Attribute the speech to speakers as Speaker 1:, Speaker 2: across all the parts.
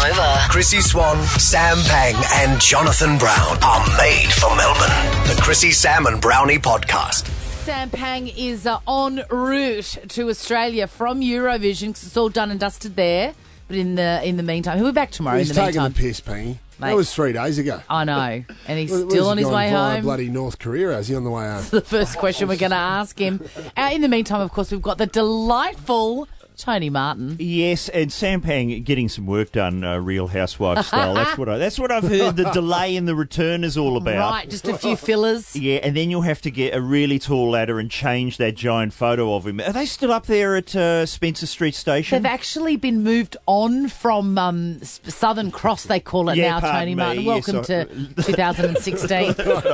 Speaker 1: Nova. Chrissy Swan, Sam Pang and Jonathan Brown are made for Melbourne. The Chrissy, Sam and Brownie podcast.
Speaker 2: Sam Pang is en route to Australia from Eurovision because it's all done and dusted there. But in the meantime, he'll be back tomorrow.
Speaker 3: He's
Speaker 2: in the
Speaker 3: taking
Speaker 2: meantime,
Speaker 3: the piss, Pangy.
Speaker 2: Mate.
Speaker 3: That was 3 days ago.
Speaker 2: I know, and he's
Speaker 3: Where's
Speaker 2: still on
Speaker 3: he
Speaker 2: his
Speaker 3: gone
Speaker 2: way
Speaker 3: via
Speaker 2: home.
Speaker 3: bloody North Korea. Is he on the way home?
Speaker 2: The first question we're going to ask him. In the meantime, of course, we've got the delightful Tony Martin.
Speaker 4: Yes, and Sam Pang getting some work done, Real Housewives style. That's what I've heard. The delay in the return is all about.
Speaker 2: Right, just a few fillers.
Speaker 4: Yeah, and then you'll have to get a really tall ladder and change that giant photo of him. Are they still up there at Spencer Street Station?
Speaker 2: They've actually been moved on from Southern Cross, they call it now,
Speaker 4: pardon
Speaker 2: Tony
Speaker 4: me.
Speaker 2: Martin.
Speaker 4: Yes,
Speaker 2: Welcome to 2016.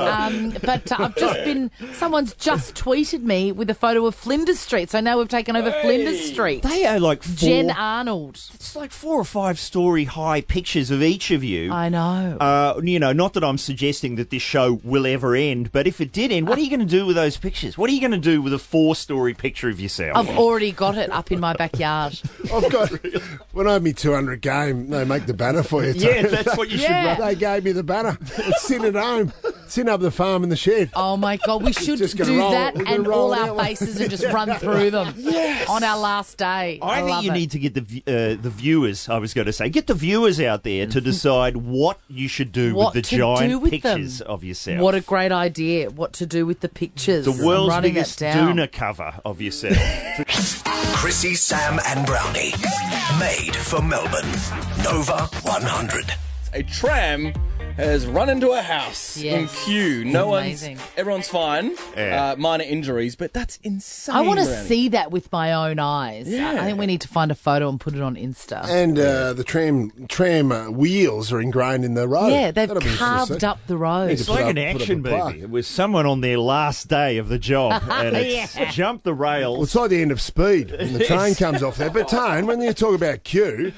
Speaker 2: But I've just been, someone's just tweeted me with a photo of Flinders Street, so now we've taken over Flinders Street.
Speaker 4: They are like
Speaker 2: Jen Arnold.
Speaker 4: It's like 4 or 5 story high pictures of each of you.
Speaker 2: I know.
Speaker 4: Not that I'm suggesting that this show will ever end, but if it did end, what are you going to do with those pictures? What are you going to do with a 4-story picture of yourself?
Speaker 2: I've already got it up in my backyard.
Speaker 3: I've got, when I had my 200 game, they make the banner for you.
Speaker 4: Yeah, that's what you should run.
Speaker 3: They gave me the banner. It's sitting at home. Sitting up the farm in the shed.
Speaker 2: Oh my God, we should
Speaker 3: Just
Speaker 2: do
Speaker 3: gonna roll
Speaker 2: that
Speaker 3: it. We're
Speaker 2: and
Speaker 3: gonna roll
Speaker 2: all
Speaker 3: it
Speaker 2: our
Speaker 3: out.
Speaker 2: faces and just run through them on our last day.
Speaker 4: I think
Speaker 2: love
Speaker 4: you
Speaker 2: it.
Speaker 4: need to get the viewers, I was going to say, get the viewers out there to decide what you should do
Speaker 2: What
Speaker 4: with the
Speaker 2: to do
Speaker 4: giant
Speaker 2: with
Speaker 4: pictures
Speaker 2: them.
Speaker 4: of yourself.
Speaker 2: What a great idea. What to do with the pictures.
Speaker 4: The world's
Speaker 2: I'm writing
Speaker 4: biggest
Speaker 2: that down.
Speaker 4: Duna cover of yourself.
Speaker 1: Chrissy, Sam and Brownie. Made for Melbourne. Nova 100.
Speaker 5: A tram has run into a house in
Speaker 2: Yes.
Speaker 5: Kew.
Speaker 2: Amazing.
Speaker 5: Everyone's fine.
Speaker 4: Yeah.
Speaker 5: Minor injuries, but that's insane.
Speaker 2: I want to
Speaker 5: Brownie.
Speaker 2: see that with my own eyes.
Speaker 5: Yeah.
Speaker 2: I think we need to find a photo and put it on Insta.
Speaker 3: And the tram wheels are ingrained in the road.
Speaker 2: Yeah, they've
Speaker 3: That'll be interesting to
Speaker 2: carved
Speaker 3: see.
Speaker 2: up the road.
Speaker 4: It's
Speaker 3: put
Speaker 4: like
Speaker 3: up-
Speaker 4: an
Speaker 3: put up
Speaker 4: action
Speaker 3: a plaque.
Speaker 4: movie. It was someone on their last day of the job and it's jumped the rails.
Speaker 3: Well, it's like the end of Speed when the train comes off there. But Tone, when you talk about Q,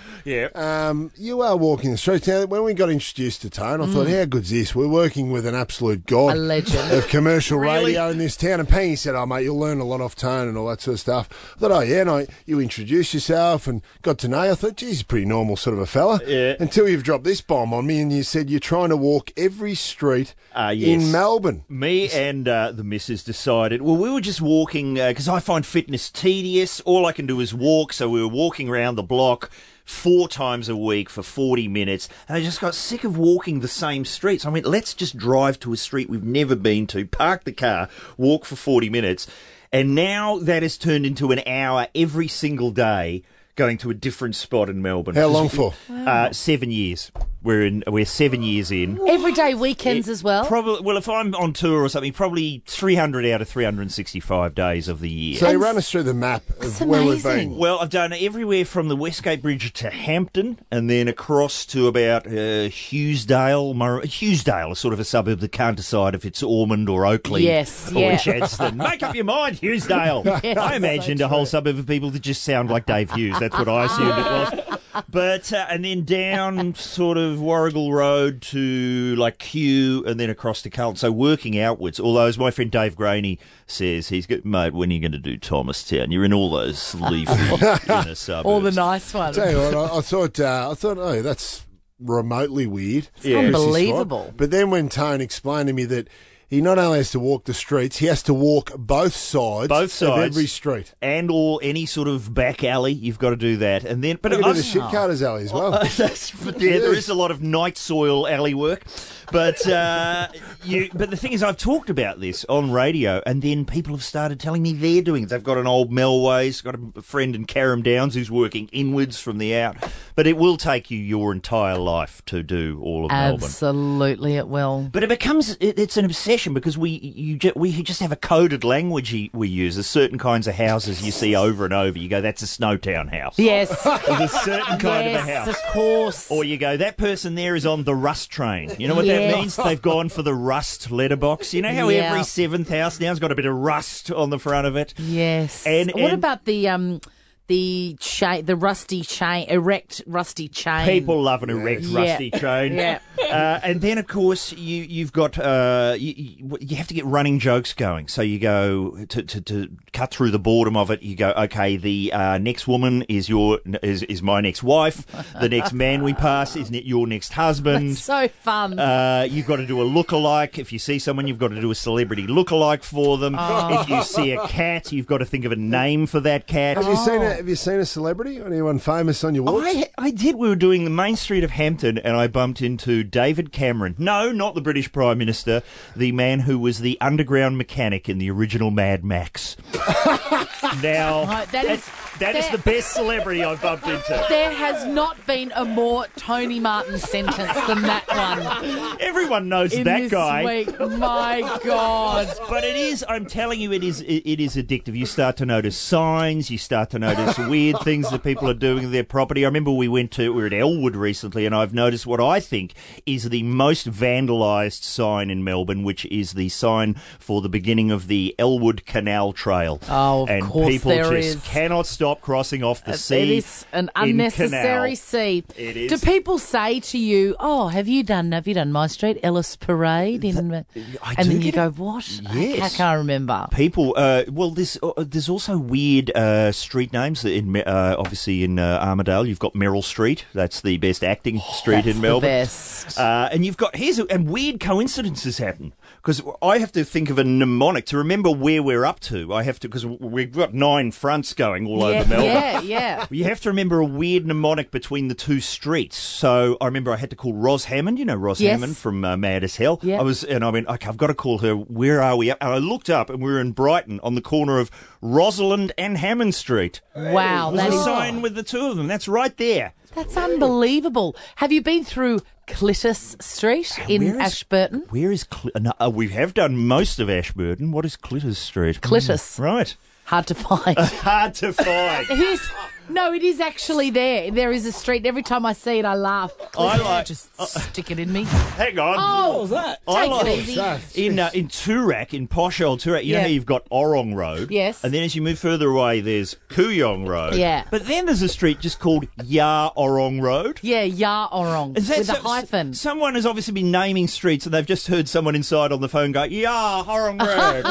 Speaker 3: you are walking the streets. Now, when we got introduced to Tone, I thought, how good's this? We're working with an absolute god
Speaker 2: A legend.
Speaker 3: of commercial
Speaker 4: Really?
Speaker 3: radio in this town. And Pangy said, oh, mate, you'll learn a lot off Tone and all that sort of stuff. I thought, oh, yeah, and you introduced yourself and got to know you. I thought, geez, he's a pretty normal sort of a fella.
Speaker 4: Yeah.
Speaker 3: Until you've dropped this bomb on me and you said you're trying to walk every street
Speaker 4: Yes.
Speaker 3: in Melbourne.
Speaker 4: Me and the missus decided, well, we were just walking, because I find fitness tedious. All I can do is walk, so we were walking around the block 4 times a week for 40 minutes, and I just got sick of walking the same streets. I went, let's just drive to a street we've never been to, park the car, walk for 40 minutes, and now that has turned into an hour every single day going to a different spot in Melbourne.
Speaker 3: How long for?
Speaker 4: 7 years. We're 7 years in.
Speaker 2: Everyday weekends as well.
Speaker 4: Probably. Well, if I'm on tour or something, probably 300 out of 365 days of the year.
Speaker 3: So you
Speaker 2: And
Speaker 3: run us through the map
Speaker 2: That's
Speaker 3: of where we've
Speaker 2: amazing.
Speaker 3: been.
Speaker 4: Well, I've done everywhere from the Westgate Bridge to Hampton, and then across to about Hughesdale. Hughesdale is sort of a suburb that can't decide if it's Ormond or Oakley
Speaker 2: Yes,
Speaker 4: or
Speaker 2: yeah.
Speaker 4: Chadstone. Make up your mind, Hughesdale.
Speaker 2: Yes,
Speaker 4: I imagined a whole suburb of people that just sound like Dave Hughes. That's what I assumed it was. But and then down sort of Warrigal Road to like Kew, and then across to Carlton. So working outwards. Although, as my friend Dave Graney says, he's got, mate, when are you going to do Thomastown? You're in all those leafy inner suburbs.
Speaker 2: All the nice ones.
Speaker 3: Tell you what, I thought, oh, that's remotely weird.
Speaker 4: Yeah.
Speaker 2: Unbelievable.
Speaker 3: But then when Tone explained to me that he not only has to walk the streets, he has to walk both sides of every street.
Speaker 4: and or any sort of back alley. You've got to do that, and then. But
Speaker 3: Look
Speaker 4: I
Speaker 3: at the shit carters alley as well.
Speaker 4: there is a lot of night soil alley work, but but the thing is, I've talked about this on radio, and then people have started telling me they're doing it. They've got an old Melways, got a friend in Carrum Downs who's working inwards from the out, but it will take you your entire life to do all of Melbourne.
Speaker 2: Absolutely, it will.
Speaker 4: But it becomes, it's an obsession because we just have a coded language we use. There's certain kinds of houses you see over and over. You go, that's a Snowtown house.
Speaker 2: Yes.
Speaker 4: There's a certain kind of a
Speaker 2: Yes,
Speaker 4: house.
Speaker 2: of course.
Speaker 4: Or you go, that person there is on the Rust train. You know what
Speaker 2: Yeah.
Speaker 4: that means? They've gone for the Rust letterbox. You know how
Speaker 2: Yeah.
Speaker 4: every 7th house now's got a bit of rust on the front of it?
Speaker 2: Yes.
Speaker 4: And
Speaker 2: What about the the rusty chain, erect rusty chain.
Speaker 4: People love an erect rusty chain.
Speaker 2: Yeah.
Speaker 4: And then, of course, you've got you have to get running jokes going. So you go to cut through the boredom of it. You go, okay, the next woman is my next wife. The next man we pass is your next husband.
Speaker 2: That's so fun.
Speaker 4: You've got to do a lookalike. If you see someone, you've got to do a celebrity lookalike for them. If you see a cat, you've got to think of a name for that cat.
Speaker 3: Have you seen a celebrity? Anyone famous on your walks?
Speaker 4: I did. We were doing the main street of Hampton, and I bumped into David Cameron. No, not the British Prime Minister. The man who was the underground mechanic in the original Mad Max. Now, that is the best celebrity I've bumped into.
Speaker 2: There has not been a more Tony Martin sentence than that one.
Speaker 4: Everyone knows that guy.
Speaker 2: Week. My God.
Speaker 4: But it is, I'm telling you, it is addictive. You start to notice signs, you start to notice weird things that people are doing with their property. I remember we were at Elwood recently, and I've noticed what I think is the most vandalised sign in Melbourne, which is the sign for the beginning of the Elwood Canal Trail.
Speaker 2: Oh,
Speaker 4: and
Speaker 2: of course
Speaker 4: people
Speaker 2: there
Speaker 4: just
Speaker 2: is.
Speaker 4: Cannot stop crossing off the sea.
Speaker 2: It is an unnecessary sea.
Speaker 4: It is.
Speaker 2: Do people say to you, "Oh, have you done my street, Ellis Parade?" And then you go, "What?
Speaker 4: Yes.
Speaker 2: I can't remember."
Speaker 4: People, there's also weird street names. Obviously in Armadale, you've got Merrill Street. That's the best acting street in Melbourne.
Speaker 2: The best.
Speaker 4: And you've got and weird coincidences happen because I have to think of a mnemonic to remember where we're up to. I have to because we've got 9 fronts going all over Melbourne.
Speaker 2: Yeah.
Speaker 4: You have to remember a weird mnemonic between the 2 streets. So I remember I had to call Ros Hammond. You know Ros Hammond from Mad as Hell.
Speaker 2: Yeah.
Speaker 4: I went, okay, I've got to call her. Where are we? And I looked up, and we were in Brighton on the corner of Rosalind and Hammond Street.
Speaker 2: Wow,
Speaker 4: There's a sign with the 2 of them. That's right there.
Speaker 2: That's unbelievable. Have you been through Clitus Street in Ashburton?
Speaker 4: Where is we have done most of Ashburton. What is Clitus Street?
Speaker 2: Clitus.
Speaker 4: Right.
Speaker 2: Hard to find.
Speaker 4: Hard to find.
Speaker 2: No, it is actually there. There is a street. Every time I see it, I laugh. Just stick it in me.
Speaker 4: Hang on.
Speaker 2: Oh,
Speaker 5: What was that?
Speaker 2: Take it easy.
Speaker 4: In Toorak, in posh old Toorak, you know how you've got Orong Road?
Speaker 2: Yes.
Speaker 4: And then as you move further away, there's Kooyong Road.
Speaker 2: Yeah.
Speaker 4: But then there's a street just called Ya Orong Road.
Speaker 2: Yeah, Ya Orong, with a hyphen.
Speaker 4: Someone has obviously been naming streets, and they've just heard someone inside on the phone go, Ya Orong Road.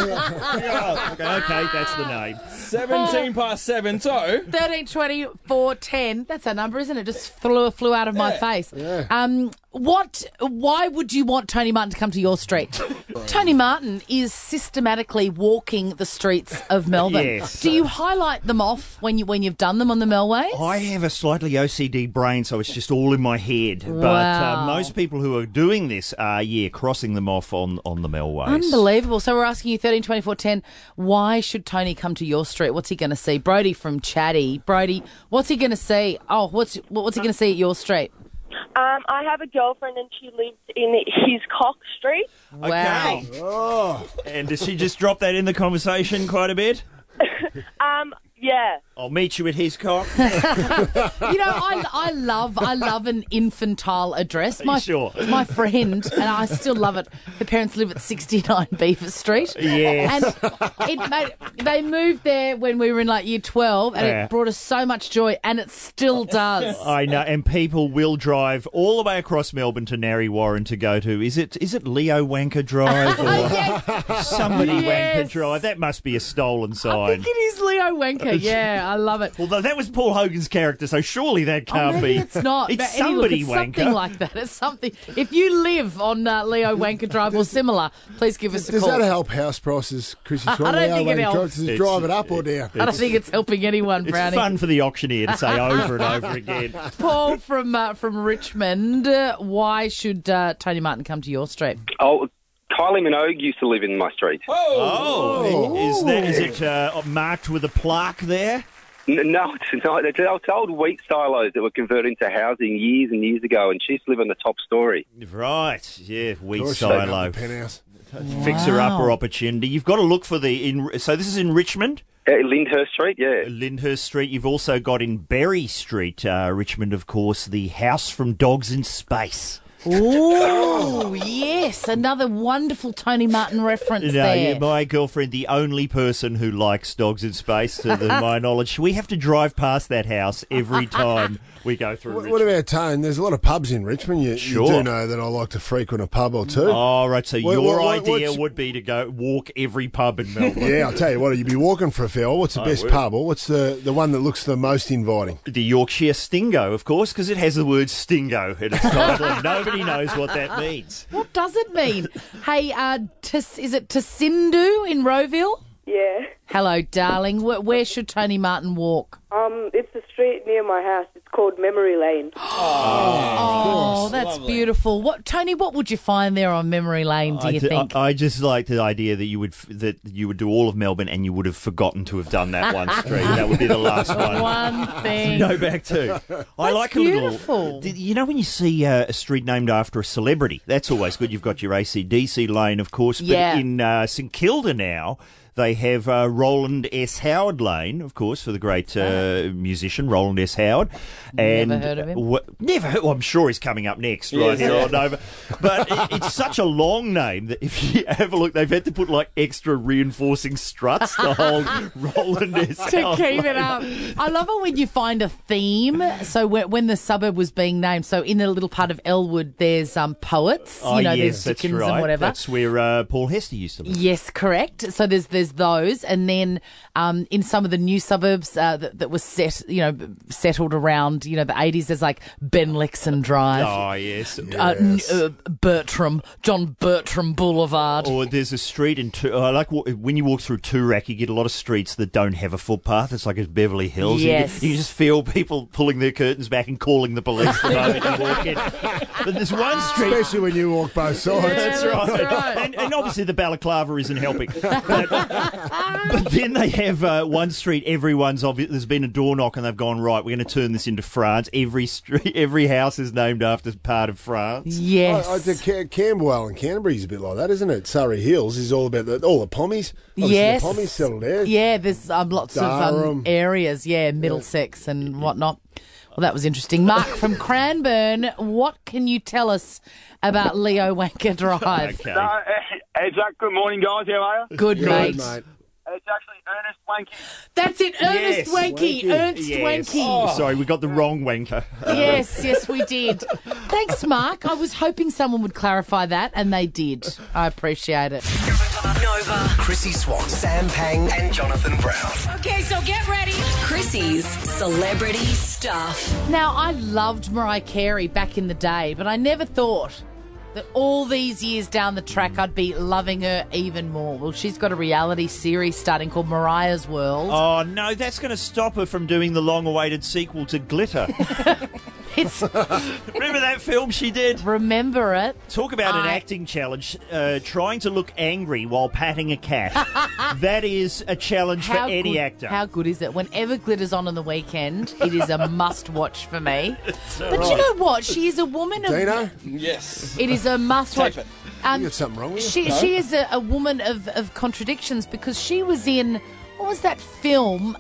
Speaker 4: Okay, that's the name.
Speaker 5: 17 past 7, so...
Speaker 2: 13, 20, 4, 10. That's our number, isn't it? Just flew out of my face.
Speaker 3: Yeah.
Speaker 2: Why would you want Tony Martin to come to your street? Tony Martin is systematically walking the streets of Melbourne.
Speaker 4: Yes.
Speaker 2: Do you highlight them off when you've done them on the Melways?
Speaker 4: I have a slightly OCD brain, so it's just all in my head.
Speaker 2: Wow.
Speaker 4: But most people who are doing this are, crossing them off on the Melways.
Speaker 2: Unbelievable. So we're asking you 13, 24, 10, why should Tony come to your street? What's he going to see? Brody from Chatty. Brody, what's he going to see? Oh, what's he going to see at your street?
Speaker 6: I have a girlfriend and she lives in his Cock Street.
Speaker 2: Wow.
Speaker 4: Okay.
Speaker 3: Oh,
Speaker 4: And does she just drop that in the conversation quite a bit?
Speaker 6: Yeah.
Speaker 4: I'll meet you at his cock.
Speaker 2: You know, I love an infantile address.
Speaker 4: Sure.
Speaker 2: My friend, and I still love it, her parents live at 69 Beaver Street.
Speaker 4: Yes.
Speaker 2: And they moved there when we were in like year 12, and
Speaker 4: Yeah.
Speaker 2: it brought us so much joy, and it still does.
Speaker 4: I know, and people will drive all the way across Melbourne to Narre Warren to go to. Is it Leo Wanker Drive or
Speaker 2: Yes.
Speaker 4: somebody
Speaker 2: Yes.
Speaker 4: Wanker Drive? That must be a stolen
Speaker 2: I
Speaker 4: sign.
Speaker 2: think it is Leo Wanker. Yeah, I love it.
Speaker 4: Although that was Paul Hogan's character, so surely that can't
Speaker 2: Maybe
Speaker 4: be.
Speaker 2: it's not.
Speaker 4: It's
Speaker 2: But
Speaker 4: somebody
Speaker 2: it's
Speaker 4: Wanker.
Speaker 2: something like that. It's something. If you live on Leo Wanker Drive or similar, please give us a
Speaker 3: does
Speaker 2: call.
Speaker 3: that help house prices, Chris?
Speaker 2: I don't think it helps.
Speaker 3: Does it drive it up or down?
Speaker 2: I don't think it's helping anyone,
Speaker 4: It's
Speaker 2: Brownie.
Speaker 4: fun for the auctioneer to say over and over again.
Speaker 2: Paul from Richmond, why should Tony Martin come to your street?
Speaker 7: Oh, Kylie Minogue used to live in my street.
Speaker 4: Oh, is it marked with a plaque there?
Speaker 7: No, it's not. It's old wheat silos that were converted into housing years and years ago, and she used to live on the top story.
Speaker 4: Right, yeah, wheat
Speaker 3: Or should they have
Speaker 4: silo.
Speaker 3: the penthouse?
Speaker 4: Fixer-upper opportunity. You've got to look for so this is in Richmond?
Speaker 7: Lyndhurst Street, yeah.
Speaker 4: Lyndhurst Street. You've also got in Berry Street, Richmond, of course, the House from Dogs in Space.
Speaker 2: Ooh, yes. Another wonderful Tony Martin reference there.
Speaker 4: Yeah, my girlfriend, the only person who likes dogs in space, to my knowledge. We have to drive past that house every time we go through
Speaker 3: What
Speaker 4: Richmond.
Speaker 3: about Tone? There's a lot of pubs in Richmond. You
Speaker 4: Sure.
Speaker 3: do know that I like to frequent a pub or two.
Speaker 4: Oh, right. So your idea
Speaker 3: what's-
Speaker 4: would be to go walk every pub in Melbourne.
Speaker 3: Yeah, I'll tell you what, you'd be walking for a fair while. What's the best
Speaker 4: would.
Speaker 3: pub, or what's the one that looks the most inviting?
Speaker 4: The Yorkshire Stingo, of course, because it has the word Stingo in its title, and nobody knows what that means.
Speaker 2: What does it mean? Hey, is it Tasindu in Rowville?
Speaker 6: Yeah.
Speaker 2: Hello, darling. Where should Tony Martin walk?
Speaker 6: It's a street near my house. It's called Memory Lane.
Speaker 2: Oh, that's
Speaker 5: Lovely.
Speaker 2: beautiful. Tony, what would you find there on Memory Lane, do you think?
Speaker 4: I just like the idea that you would do all of Melbourne and you would have forgotten to have done that one street. That would be the last one.
Speaker 2: One thing.
Speaker 4: Go back to. I like a
Speaker 2: beautiful.
Speaker 4: little. You know when you see a street named after a celebrity, that's always good. You've got your AC/DC lane, of course, but
Speaker 2: Yeah.
Speaker 4: in St Kilda now. They have Roland S. Howard Lane, of course, for the great musician Roland S. Howard. And
Speaker 2: Never heard of him.
Speaker 4: Never heard. Well, I'm sure he's coming up next, right?
Speaker 5: Yeah.
Speaker 4: So, but it's such a long name that if you have a look, they've had to put like extra reinforcing struts to hold Roland S.
Speaker 2: To
Speaker 4: Howard
Speaker 2: keep it
Speaker 4: Lane.
Speaker 2: up. I love it when you find a theme. So when the suburb was being named, so in the little part of Elwood, there's poets.
Speaker 4: Oh,
Speaker 2: there's
Speaker 4: yes, that's
Speaker 2: Dickens
Speaker 4: right.
Speaker 2: and whatever.
Speaker 4: That's where Paul Hester used to live.
Speaker 2: Yes, correct. So there's those, and then in some of the new suburbs that was settled around the 80s, there's like Ben Lexon Drive,
Speaker 4: Oh, yes.
Speaker 2: John Bertram Boulevard.
Speaker 4: Or there's a street in I like when you walk through Toorak, you get a lot of streets that don't have a footpath. It's like it's Beverly Hills.
Speaker 2: Yes.
Speaker 4: You just feel people pulling their curtains back and calling the police the moment you walk in. But there's one street.
Speaker 3: Especially when you walk both sides.
Speaker 4: That's right. And obviously the balaclava isn't helping. But then they have one street, there's been a door knock and they've gone, right, we're going to turn this into France. Every house is named after part of France.
Speaker 2: Yes.
Speaker 3: I think Camberwell and Canterbury's a bit like that, isn't it? Surrey Hills is all about all the pommies. Obviously
Speaker 2: Yes.
Speaker 3: the pommies settled there.
Speaker 2: Yeah, there's lots of
Speaker 3: Durham.
Speaker 2: areas, Middlesex and whatnot. Well, that was interesting. Mark from Cranbourne, what can you tell us about Leo Wanker Drive?
Speaker 4: Okay.
Speaker 8: Jack, good morning, guys. How are you?
Speaker 2: Good,
Speaker 3: Good,
Speaker 2: mate.
Speaker 3: mate.
Speaker 8: It's actually Ernest Wanky.
Speaker 2: That's it, Ernest
Speaker 4: Yes.
Speaker 2: Wanky. Ernst
Speaker 4: Yes.
Speaker 2: Wanky.
Speaker 4: Oh, sorry, we got the wrong wanker.
Speaker 2: Yes, we did. Thanks, Mark. I was hoping someone would clarify that, and they did. I appreciate it.
Speaker 1: Nova, Chrissy Swan, Sam Pang, and Jonathan Brown.
Speaker 9: Okay, so get ready. Chrissy's Celebrity Stuff.
Speaker 2: Now, I loved Mariah Carey back in the day, but I never thought that all these years down the track I'd be loving her even more. Well, she's got a reality series starting called Mariah's World.
Speaker 4: Oh, no, that's going to stop her from doing the long-awaited sequel to Glitter.
Speaker 2: It's
Speaker 4: Remember that film she did?
Speaker 2: remember it.
Speaker 4: Talk about an acting challenge. Trying to look angry while patting a cat. That is a challenge for any actor.
Speaker 2: How good is it? Whenever Glitter's on the weekend, it is a must-watch for me. But you know what? She is a woman of...
Speaker 3: Dino,
Speaker 5: Yes.
Speaker 2: It is a must-watch.
Speaker 5: Tape it.
Speaker 3: you got something wrong with you?
Speaker 2: She is a woman of contradictions because she was in... What was that film?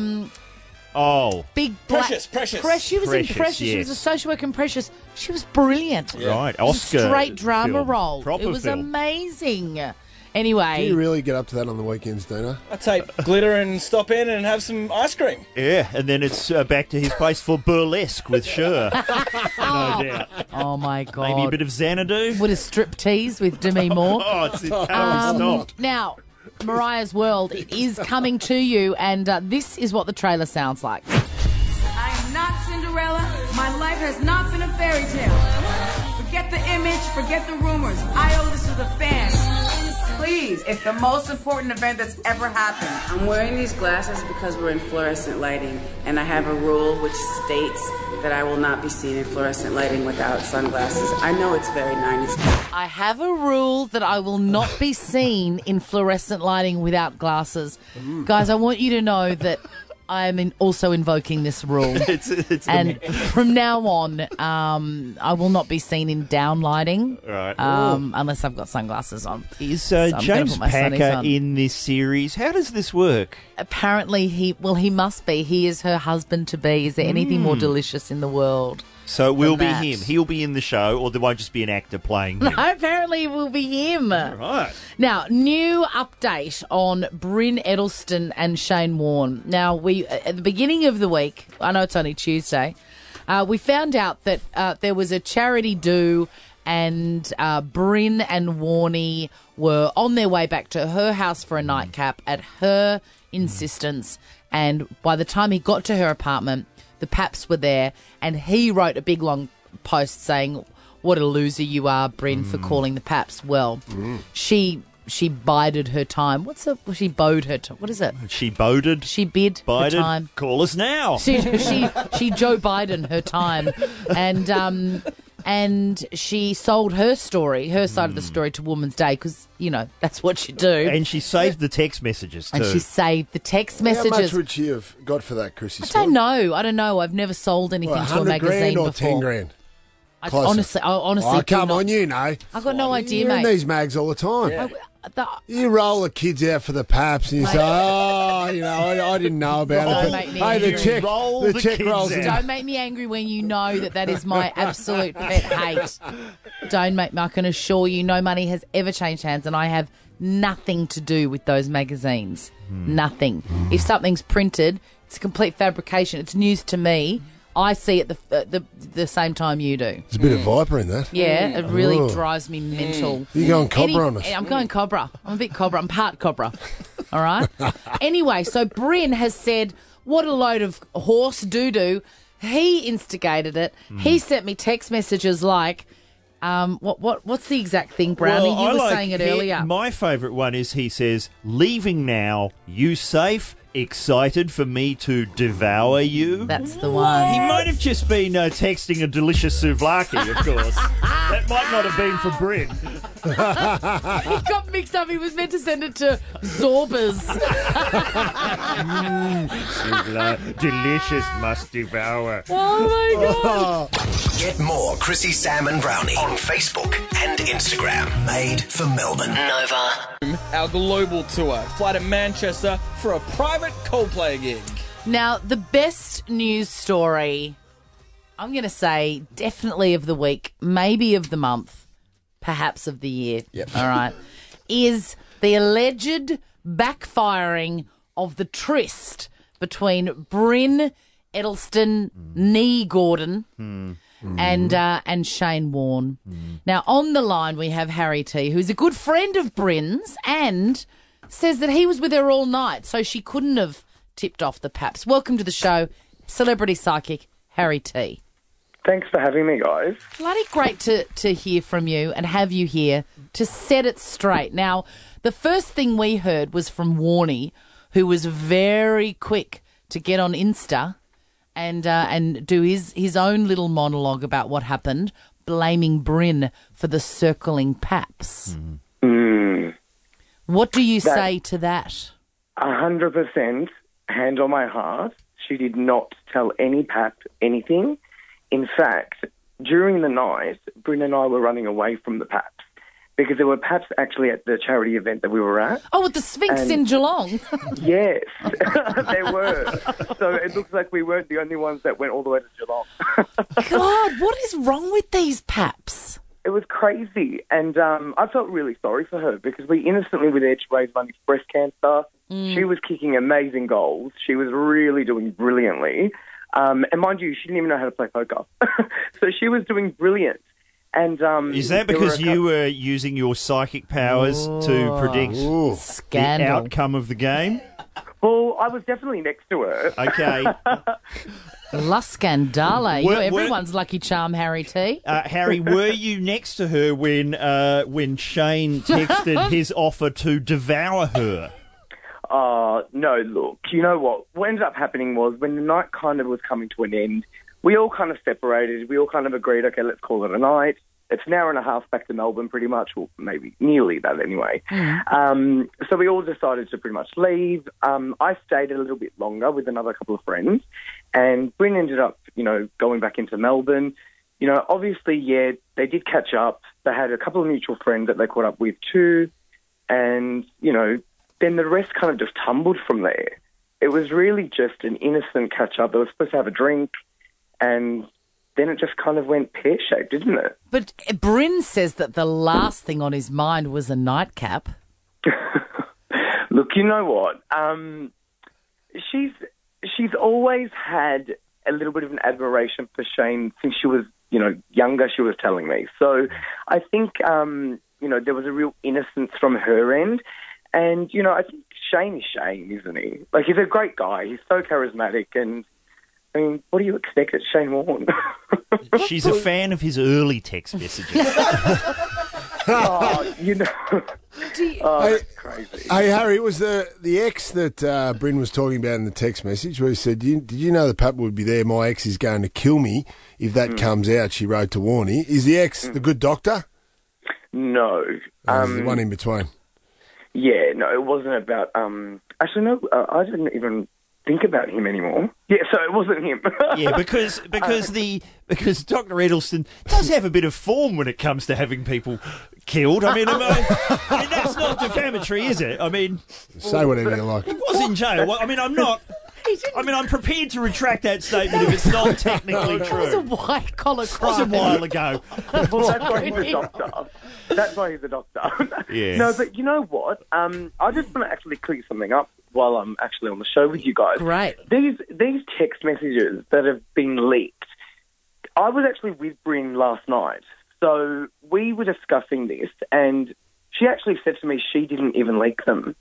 Speaker 4: Oh,
Speaker 2: Big Black...
Speaker 5: Precious.
Speaker 2: She was in
Speaker 4: Precious,
Speaker 2: Precious. She was
Speaker 4: yes.
Speaker 2: a social worker in Precious. She was brilliant.
Speaker 4: right.
Speaker 2: It was
Speaker 4: Oscar.
Speaker 2: a straight drama
Speaker 4: film.
Speaker 2: role.
Speaker 4: Proper
Speaker 2: It was
Speaker 4: film.
Speaker 2: amazing.
Speaker 3: Do
Speaker 2: Anyway,
Speaker 3: you really get up to that on the weekends, Dino?
Speaker 5: I take Glitter and stop in and have some ice cream.
Speaker 4: Yeah, and then it's back to his place for burlesque with Cher. No doubt.
Speaker 2: oh my God.
Speaker 4: Maybe a bit of Xanadu.
Speaker 2: Would a strip tease with Demi Moore.
Speaker 4: Oh, it can't stop.
Speaker 2: Now, Mariah's World is coming to you, and this is what the trailer sounds like.
Speaker 10: I am not Cinderella. My life has not been a fairy tale. Forget the image, forget the rumors. I owe this to the fans. Please, it's the most important event that's ever happened.
Speaker 11: I'm wearing these glasses because we're in fluorescent lighting, and I have a rule which states that I will not be seen in fluorescent lighting without sunglasses. I know it's very 90s.
Speaker 2: I have a rule that I will not be seen in fluorescent lighting without glasses. Guys, I want you to know that I am also invoking this rule. And from now on, I will not be seen in down lighting,
Speaker 4: Right.
Speaker 2: unless I've got sunglasses on.
Speaker 4: Is
Speaker 2: So I'm gonna
Speaker 4: James
Speaker 2: put my sunnies
Speaker 4: Packer
Speaker 2: on.
Speaker 4: in this series? How does this work?
Speaker 2: Apparently, he must be. He is her husband-to-be. Is there anything more delicious in the world?
Speaker 4: So it will be
Speaker 2: that.
Speaker 4: him. He'll be in the show, or there won't just be an actor playing him.
Speaker 2: No, apparently it will be him.
Speaker 4: Right.
Speaker 2: Now, new update on Bryn Edelsten and Shane Warne. Now, we at the beginning of the week, I know it's only Tuesday, we found out that there was a charity do, and Bryn and Warnie were on their way back to her house for a nightcap at her insistence, and by the time he got to her apartment, the Paps were there, and he wrote a big long post saying, "What a loser you are, Bryn, for calling the Paps." Well, she bided her time. She bowed her time. What is it?
Speaker 4: She boded.
Speaker 2: She bid her time.
Speaker 4: Call us now.
Speaker 2: She Joe Biden her time, and she sold her story, her side of the story, to Woman's Day because that's what you do.
Speaker 4: And she saved the text messages too.
Speaker 2: And she saved the text messages.
Speaker 3: How much would she have got for that, Chrissy?
Speaker 2: I don't know. I've never sold anything to a magazine
Speaker 3: or
Speaker 2: before.
Speaker 3: 10 grand?
Speaker 2: I honestly.
Speaker 3: Oh, come on, you know.
Speaker 2: I've got no idea,
Speaker 3: You're
Speaker 2: mate.
Speaker 3: in these mags all the time.
Speaker 2: Yeah.
Speaker 3: You roll the kids out for the Paps and you say, I didn't know about it.
Speaker 2: Don't make me
Speaker 3: Hey,
Speaker 2: angry.
Speaker 3: the check rolls in.
Speaker 2: Don't make me angry when you know that is my absolute pet hate. Don't make me. I can assure you no money has ever changed hands, and I have nothing to do with those magazines. Nothing. If something's printed, it's a complete fabrication. It's news to me. I see it the same time you do.
Speaker 3: There's a bit of Viper in that.
Speaker 2: Yeah, it really drives me mental.
Speaker 3: You're going Cobra on us.
Speaker 2: I'm going Cobra. I'm a bit Cobra. I'm part Cobra. All right? Anyway, so Bryn has said, what a load of horse doo-doo. He instigated it. He sent me text messages like, what's the exact thing, Brownie?
Speaker 4: Well,
Speaker 2: you were saying it earlier.
Speaker 4: My favourite one is he says, "Leaving now, you safe? Excited for me to devour you?"
Speaker 2: That's the one.
Speaker 4: He might have just been texting a delicious souvlaki, of course. That might not have been for Bryn.
Speaker 2: He got mixed up. He was meant to send it to Zorbers.
Speaker 4: Delicious, must devour.
Speaker 2: Oh, my God.
Speaker 1: Get more Chrissy, Sam and Brownie on Facebook and Instagram. Made for Melbourne. Nova.
Speaker 5: Our global tour. Fly to Manchester for a private Coldplay gig.
Speaker 2: Now, the best news story, I'm going to say definitely of the week, maybe of the month, perhaps of the year, all right, is the alleged backfiring of the tryst between Bryn Edelsten, Nee Gordon, and Shane Warne. Now, on the line, we have Harry T, who's a good friend of Bryn's and says that he was with her all night, so she couldn't have tipped off the Paps. Welcome to the show, celebrity psychic Harry T.
Speaker 12: Thanks for having me, guys.
Speaker 2: Bloody great to hear from you and have you here to set it straight. Now, the first thing we heard was from Warnie, who was very quick to get on Insta and do his own little monologue about what happened, blaming Bryn for the circling Paps. What do you say to that?
Speaker 12: 100% hand on my heart. She did not tell any Pap anything. In fact, during the night, Bryn and I were running away from the Paps because there were Paps actually at the charity event that we were at.
Speaker 2: Oh, with the Sphinx in Geelong.
Speaker 12: Yes, there were. So it looks like we weren't the only ones that went all the way to Geelong.
Speaker 2: God, what is wrong with these Paps?
Speaker 12: It was crazy, and I felt really sorry for her because we innocently were there to raise money for breast cancer. She was kicking amazing goals. She was really doing brilliantly. And mind you, she didn't even know how to play poker. So she was doing brilliant. And
Speaker 4: is that because you were using your psychic powers to predict the outcome of the game?
Speaker 12: Well, I was definitely next to her.
Speaker 4: Okay.
Speaker 2: La Scandale. You're everyone's lucky charm, Harry T.
Speaker 4: Harry, were you next to her when Shane texted his offer to devour her?
Speaker 12: No, look, you know what? What ended up happening was when the night kind of was coming to an end, we all kind of separated. We all kind of agreed, okay, let's call it a night. It's an hour and a half back to Melbourne pretty much, or maybe nearly that anyway. So we all decided to pretty much leave. I stayed a little bit longer with another couple of friends, and Bryn ended up, going back into Melbourne. Obviously, they did catch up. They had a couple of mutual friends that they caught up with too, and, then the rest kind of just tumbled from there. It was really just an innocent catch-up. They were supposed to have a drink, and then it just kind of went pear-shaped, didn't it?
Speaker 2: But Bryn says that the last thing on his mind was a nightcap.
Speaker 12: Look, you know what? She's always had a little bit of an admiration for Shane since she was, younger, she was telling me. So I think, there was a real innocence from her end. And, I think Shane is Shane, isn't he? Like, he's a great guy. He's so charismatic. And, I mean, what do you expect? It's Shane Warne.
Speaker 4: She's a fan of his early text messages.
Speaker 12: That's crazy.
Speaker 3: Hey, Harry, it was the ex that Bryn was talking about in the text message where he said, did you know the papa would be there? My ex is going to kill me if that comes out, she wrote to Warnie. Is the ex the good doctor?
Speaker 12: No.
Speaker 3: The one in between?
Speaker 12: Yeah, no, it wasn't about... actually, no, I didn't even think about him anymore. Yeah, so it wasn't him.
Speaker 4: Yeah, because Dr. Edelson does have a bit of form when it comes to having people killed. I mean, that's not defamatory, is it? I mean...
Speaker 3: Say whatever you like.
Speaker 4: He was in jail. Well, I mean, I'm prepared to retract that statement if it's not technically true.
Speaker 2: It was a white-collar crime.
Speaker 4: It was a while ago.
Speaker 12: Well, that's why he's a doctor. That's why he's a doctor.
Speaker 4: Yeah.
Speaker 12: No, but you know what? I just want to actually clear something up while I'm actually on the show with you guys.
Speaker 2: Great.
Speaker 12: These text messages that have been leaked, I was actually with Bryn last night. So we were discussing this, and she actually said to me she didn't even leak them.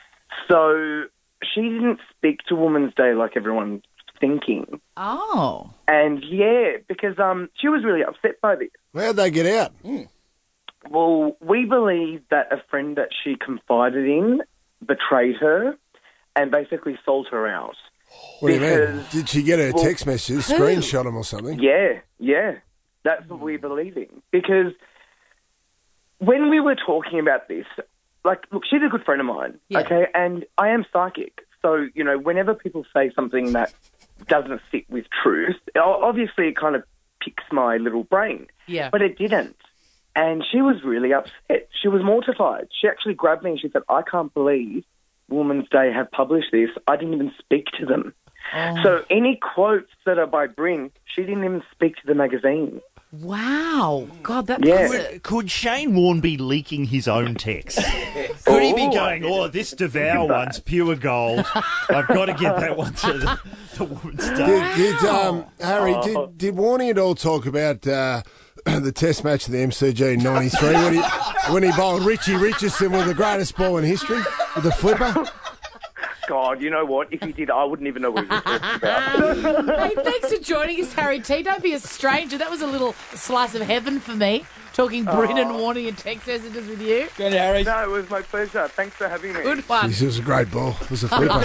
Speaker 12: So she didn't speak to Women's Day like everyone's thinking.
Speaker 2: Oh.
Speaker 12: And, yeah, because she was really upset by this.
Speaker 3: How'd they get out?
Speaker 12: Well, we believe that a friend that she confided in betrayed her and basically sold her out.
Speaker 3: What do you mean? Did she get her text messages, screenshot them or something?
Speaker 12: Yeah. That's what we're believing. Because when we were talking about this, look, she's a good friend of mine, okay? And I am psychic. So, whenever people say something that doesn't fit with truth, obviously it kind of picks my little brain.
Speaker 2: Yeah.
Speaker 12: But it didn't. And she was really upset. She was mortified. She actually grabbed me and she said, I can't believe Women's Day have published this. I didn't even speak to them.
Speaker 2: Oh.
Speaker 12: So any quotes that are by Bryn, she didn't even speak to the magazine.
Speaker 2: Wow. God, that's...
Speaker 4: Could Shane Warne be leaking his own text? Could he be going, this Devour one's pure gold. I've got to get that one to the Women's Day.
Speaker 3: Harry, did Warnie at all talk about... the test match of the MCG in 93 when he bowled Richie Richardson with the greatest ball in history with the flipper?
Speaker 12: God, you know what? If he did, I wouldn't even know what he was talking about.
Speaker 2: Hey, thanks for joining us, Harry T. Don't be a stranger. That was a little slice of heaven for me, talking Bryn and Warnie and text messages with you.
Speaker 5: Good, Harry.
Speaker 12: No, it was my pleasure. Thanks for having me.
Speaker 2: Good one.
Speaker 3: This was a great ball. It was a flipper.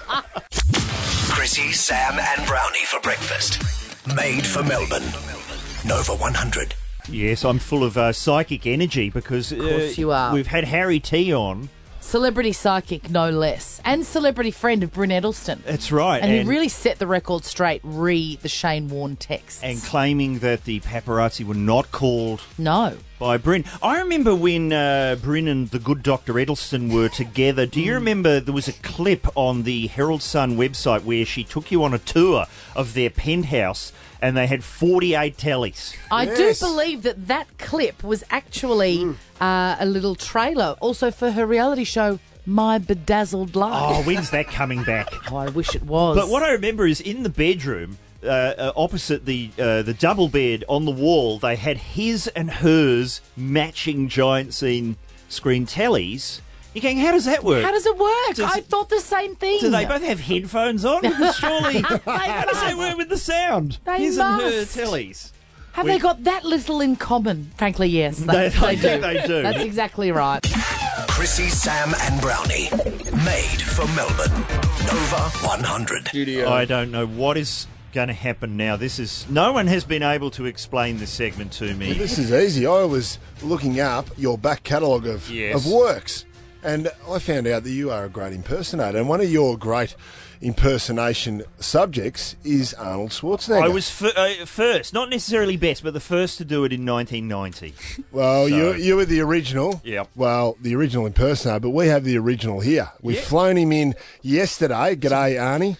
Speaker 1: Chrissy, Sam and Brownie for breakfast. Made for Melbourne. Nova 100.
Speaker 4: Yes, I'm full of psychic energy because
Speaker 2: of course you are.
Speaker 4: We've had Harry T on.
Speaker 2: Celebrity psychic, no less. And celebrity friend of Bryn Edelson.
Speaker 4: That's right.
Speaker 2: And he really set the record straight the Shane Warne texts.
Speaker 4: And claiming that the paparazzi were not called...
Speaker 2: No.
Speaker 4: By Bryn. I remember when Bryn and the good Dr. Edelson were together. Do you remember there was a clip on the Herald Sun website where she took you on a tour of their penthouse and they had 48 tellies?
Speaker 2: I do believe that clip was actually a little trailer also for her reality show, My Bedazzled Life.
Speaker 4: Oh, when's that coming back?
Speaker 2: Oh, I wish it was.
Speaker 4: But what I remember is in the bedroom... opposite the double bed on the wall, they had his and hers matching giant screen tellies. You're going, how does that work?
Speaker 2: How does it work? I thought the same thing.
Speaker 4: Do they both have headphones on? Because surely, how does that work with the sound? His and her tellies.
Speaker 2: Have they got that little in common? Frankly, yes.
Speaker 4: They do.
Speaker 2: That's exactly right.
Speaker 1: Chrissy, Sam and Brownie. Made for Melbourne. Nova 100.
Speaker 4: I don't know what is going to happen now. No one has been able to explain this segment to me.
Speaker 3: Well, this is easy. I was looking up your back catalogue of works, and I found out that you are a great impersonator, and one of your great impersonation subjects is Arnold Schwarzenegger.
Speaker 4: I was first, not necessarily best, but the first to do it in 1990.
Speaker 3: Well, you were the original.
Speaker 4: Yep.
Speaker 3: Well, the original impersonator, but we have the original here. We've flown him in yesterday. G'day, Arnie.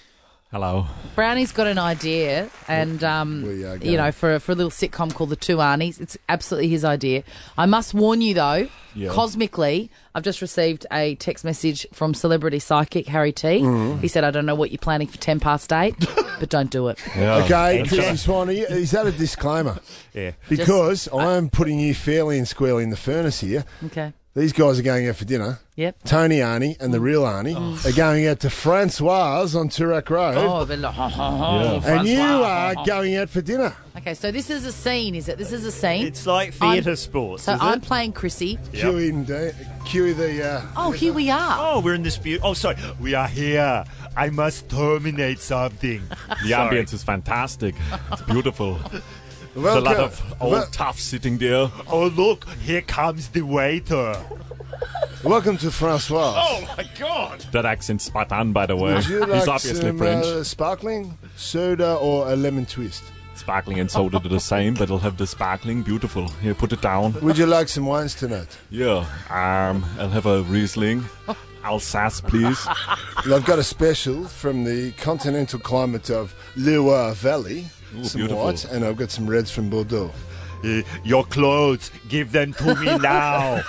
Speaker 13: Hello.
Speaker 2: Brownie's got an idea, and for a little sitcom called The Two Arnies. It's absolutely his idea. I must warn you, though, cosmically, I've just received a text message from celebrity psychic Harry T. He said, "I don't know what you're planning for 8:10, but don't do it."
Speaker 3: Yeah. Okay, Chrissy Swanee, is that a disclaimer?
Speaker 4: Yeah.
Speaker 3: Because I'm putting you fairly and squarely in the furnace here.
Speaker 2: Okay.
Speaker 3: These guys are going out for dinner.
Speaker 2: Yep.
Speaker 3: Tony Arnie and the real Arnie are going out to Francoise on Toorak Road. And you are going out for dinner.
Speaker 2: Okay, so this is a scene, is it? This is a scene.
Speaker 4: It's like theatre sports.
Speaker 2: So I'm playing Chrissy.
Speaker 3: Cue the.
Speaker 2: Here we are.
Speaker 4: Oh, we're in this beautiful. Oh, sorry. We are here. I must terminate something.
Speaker 13: The ambience is fantastic. It's beautiful. There's a lot of old toughs sitting there.
Speaker 4: Oh, look, here comes the waiter.
Speaker 3: Welcome to Francoise.
Speaker 4: Oh, my God.
Speaker 13: That accent's spot on, by the way.
Speaker 3: Would you like
Speaker 13: He's obviously
Speaker 3: some,
Speaker 13: French.
Speaker 3: Sparkling, soda, or a lemon twist?
Speaker 13: Sparkling and soda are the same, but I'll have the sparkling. Beautiful. Here, put it down.
Speaker 3: Would you like some wines tonight?
Speaker 13: Yeah. I'll have a Riesling. Alsace, please.
Speaker 3: Well, I've got a special from the continental climate of Loire Valley.
Speaker 13: Ooh,
Speaker 3: some
Speaker 13: beautiful.
Speaker 3: whites, and I've got some reds from Bordeaux.
Speaker 4: Your clothes, give them to me now.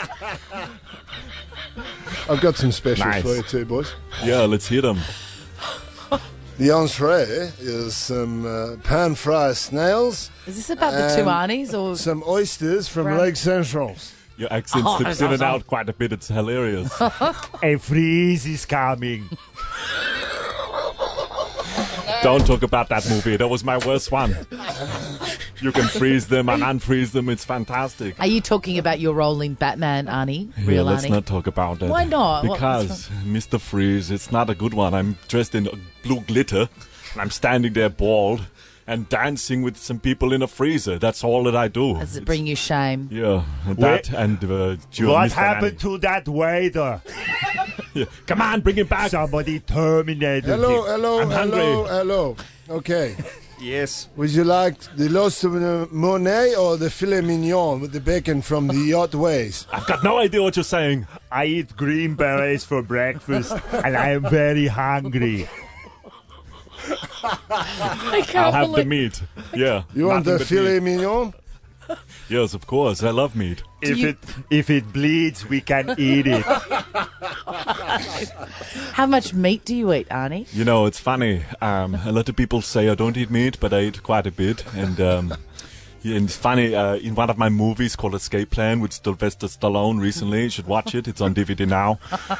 Speaker 3: I've got some specials
Speaker 13: Nice.
Speaker 3: for you too, boys.
Speaker 13: Yeah, let's hear them.
Speaker 3: The entree is some pan-fried snails.
Speaker 2: Is this about the Two Arnies or
Speaker 3: some oysters from Lake Saint-Jean?
Speaker 13: Your accent slips in and out quite a bit. It's hilarious.
Speaker 4: A freeze is coming.
Speaker 13: Don't talk about that movie. That was my worst one. You can freeze them and unfreeze them. It's fantastic.
Speaker 2: Are you talking about your role in Batman, Arnie? Real
Speaker 13: let's
Speaker 2: Arnie?
Speaker 13: not talk about that.
Speaker 2: Why not?
Speaker 13: Because Mr. Freeze, it's not a good one. I'm dressed in blue glitter, and I'm standing there bald and dancing with some people in a freezer. That's all that I do.
Speaker 2: Does it bring you shame?
Speaker 13: Yeah, that and
Speaker 4: what
Speaker 13: Mr.
Speaker 4: happened to that waiter?
Speaker 13: Yeah. Come on, bring him back.
Speaker 4: Somebody terminated him.
Speaker 3: Hello. Okay.
Speaker 4: Yes.
Speaker 3: Would you like the Los Monet or the filet mignon with the bacon from the yacht ways?
Speaker 13: I've got no idea what you're saying.
Speaker 4: I eat green berets for breakfast, and I am very hungry.
Speaker 13: I'll have the meat. Yeah.
Speaker 3: You want the filet mignon?
Speaker 13: Yes, of course. I love meat.
Speaker 4: If it bleeds, we can eat it.
Speaker 2: How much meat do you eat, Arnie?
Speaker 13: You know, it's funny. A lot of people say I don't eat meat, but I eat quite a bit. And it's funny, in one of my movies called Escape Plan with Sylvester Stallone recently, you should watch it. It's on DVD now.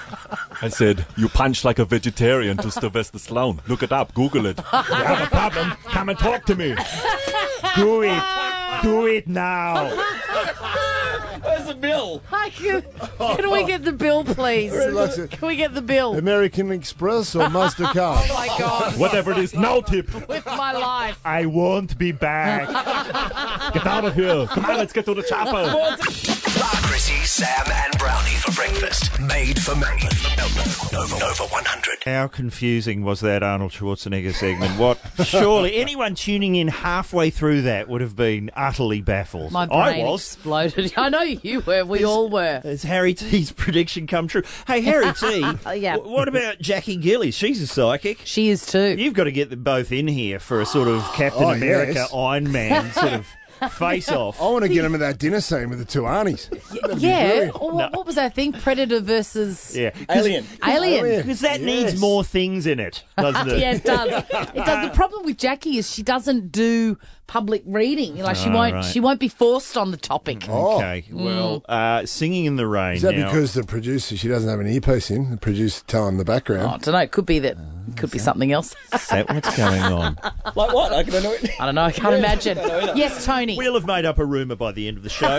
Speaker 13: I said, you punch like a vegetarian to Sylvester Stallone. Look it up. Google it. You have a problem? Come and talk to me.
Speaker 4: Do it. Do it now.
Speaker 5: Where's the bill?
Speaker 2: Can we get the bill, please? Can we get the bill?
Speaker 3: American Express or MasterCard?
Speaker 2: Oh, my God.
Speaker 13: Whatever it is, no tip.
Speaker 2: With my life.
Speaker 4: I won't be back.
Speaker 13: Get out of here. Come on, let's get to the chopper.
Speaker 1: Chrissy, Sam and Brownie for breakfast. Made for Melbourne. Nova 100.
Speaker 4: How confusing was that Arnold Schwarzenegger segment? What? Surely anyone tuning in halfway through that would have been utterly baffled.
Speaker 2: My brain exploded. I know you were. We all were.
Speaker 4: Has Harry T's prediction come true? Hey, Harry T,
Speaker 2: yeah.
Speaker 4: What about Jackie Gillies? She's a psychic.
Speaker 2: She is too.
Speaker 4: You've got to get them both in here for a sort of Captain America,
Speaker 3: yes.
Speaker 4: Iron Man sort of face-off.
Speaker 3: I want to get him in that dinner scene with the two Arnies.
Speaker 2: Yeah. What was that thing? Predator versus
Speaker 5: Alien.
Speaker 4: Because that needs more things in it, doesn't it?
Speaker 2: Yeah, it does. It does. The problem with Jackie is she doesn't do public reading. Like she won't be forced on the topic.
Speaker 4: Okay. Well, Singing in the Rain.
Speaker 3: Is that because the producer, she doesn't have an earpiece in? The producer telling the background.
Speaker 2: I don't know. It could be that. Could be something else.
Speaker 4: Is that what's going on?
Speaker 5: Like what? I don't know.
Speaker 2: I don't know. I can't imagine. Yes, Tony.
Speaker 4: We'll have made up a rumour by the end of the show.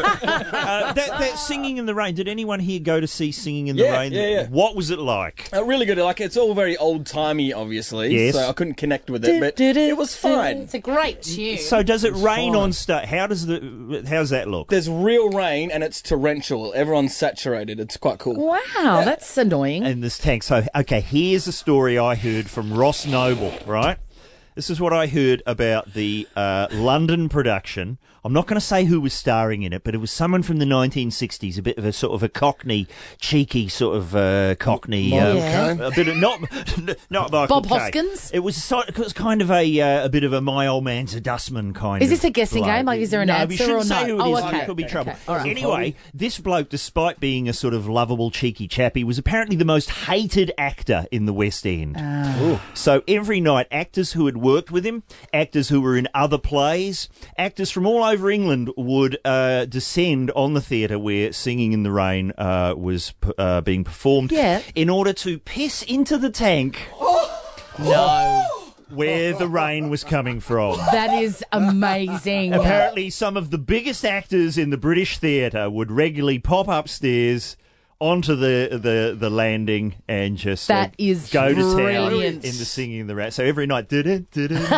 Speaker 4: That Singing in the Rain, did anyone here go to see Singing in the Rain?
Speaker 5: Yeah.
Speaker 4: What was it like?
Speaker 5: Really good. Like, it's all very old-timey, obviously.
Speaker 4: Yes.
Speaker 5: So I couldn't connect with it, but it was fine.
Speaker 2: It's a great tune.
Speaker 4: So does it rain on stage? How's that look?
Speaker 5: There's real rain and it's torrential. Everyone's saturated. It's quite cool.
Speaker 2: Wow, that's annoying.
Speaker 4: And this tank. So, okay, here's a story I heard from Ross Noble, right? This is what I heard about the London production. I'm not going to say who was starring in it, but it was someone from the 1960s, a bit of a sort of a Cockney, cheeky sort of Cockney. A bit of not Michael
Speaker 2: Bob
Speaker 4: Caine.
Speaker 2: Hoskins?
Speaker 4: It was kind of a bit of a My Old Man's a Dustman kind of.
Speaker 2: Is this a guessing
Speaker 4: bloke.
Speaker 2: game? Like, is there an answer
Speaker 4: we shouldn't
Speaker 2: or
Speaker 4: say
Speaker 2: no?
Speaker 4: who it is.
Speaker 2: Okay.
Speaker 4: There could be trouble.
Speaker 2: Okay. All right.
Speaker 4: Anyway, this bloke, despite being a sort of lovable, cheeky chappy, was apparently the most hated actor in the West End. So every night, actors who had worked with him, actors who were in other plays, actors from all over England would descend on the theatre where Singing in the Rain was being performed in order to piss into the tank.
Speaker 2: No.
Speaker 4: Where the rain was coming from.
Speaker 2: That is amazing.
Speaker 4: Apparently, some of the biggest actors in the British theatre would regularly pop upstairs onto the landing and just
Speaker 2: that is
Speaker 4: go to
Speaker 2: brilliant.
Speaker 4: town in the Singing in the Rain. So every night, it's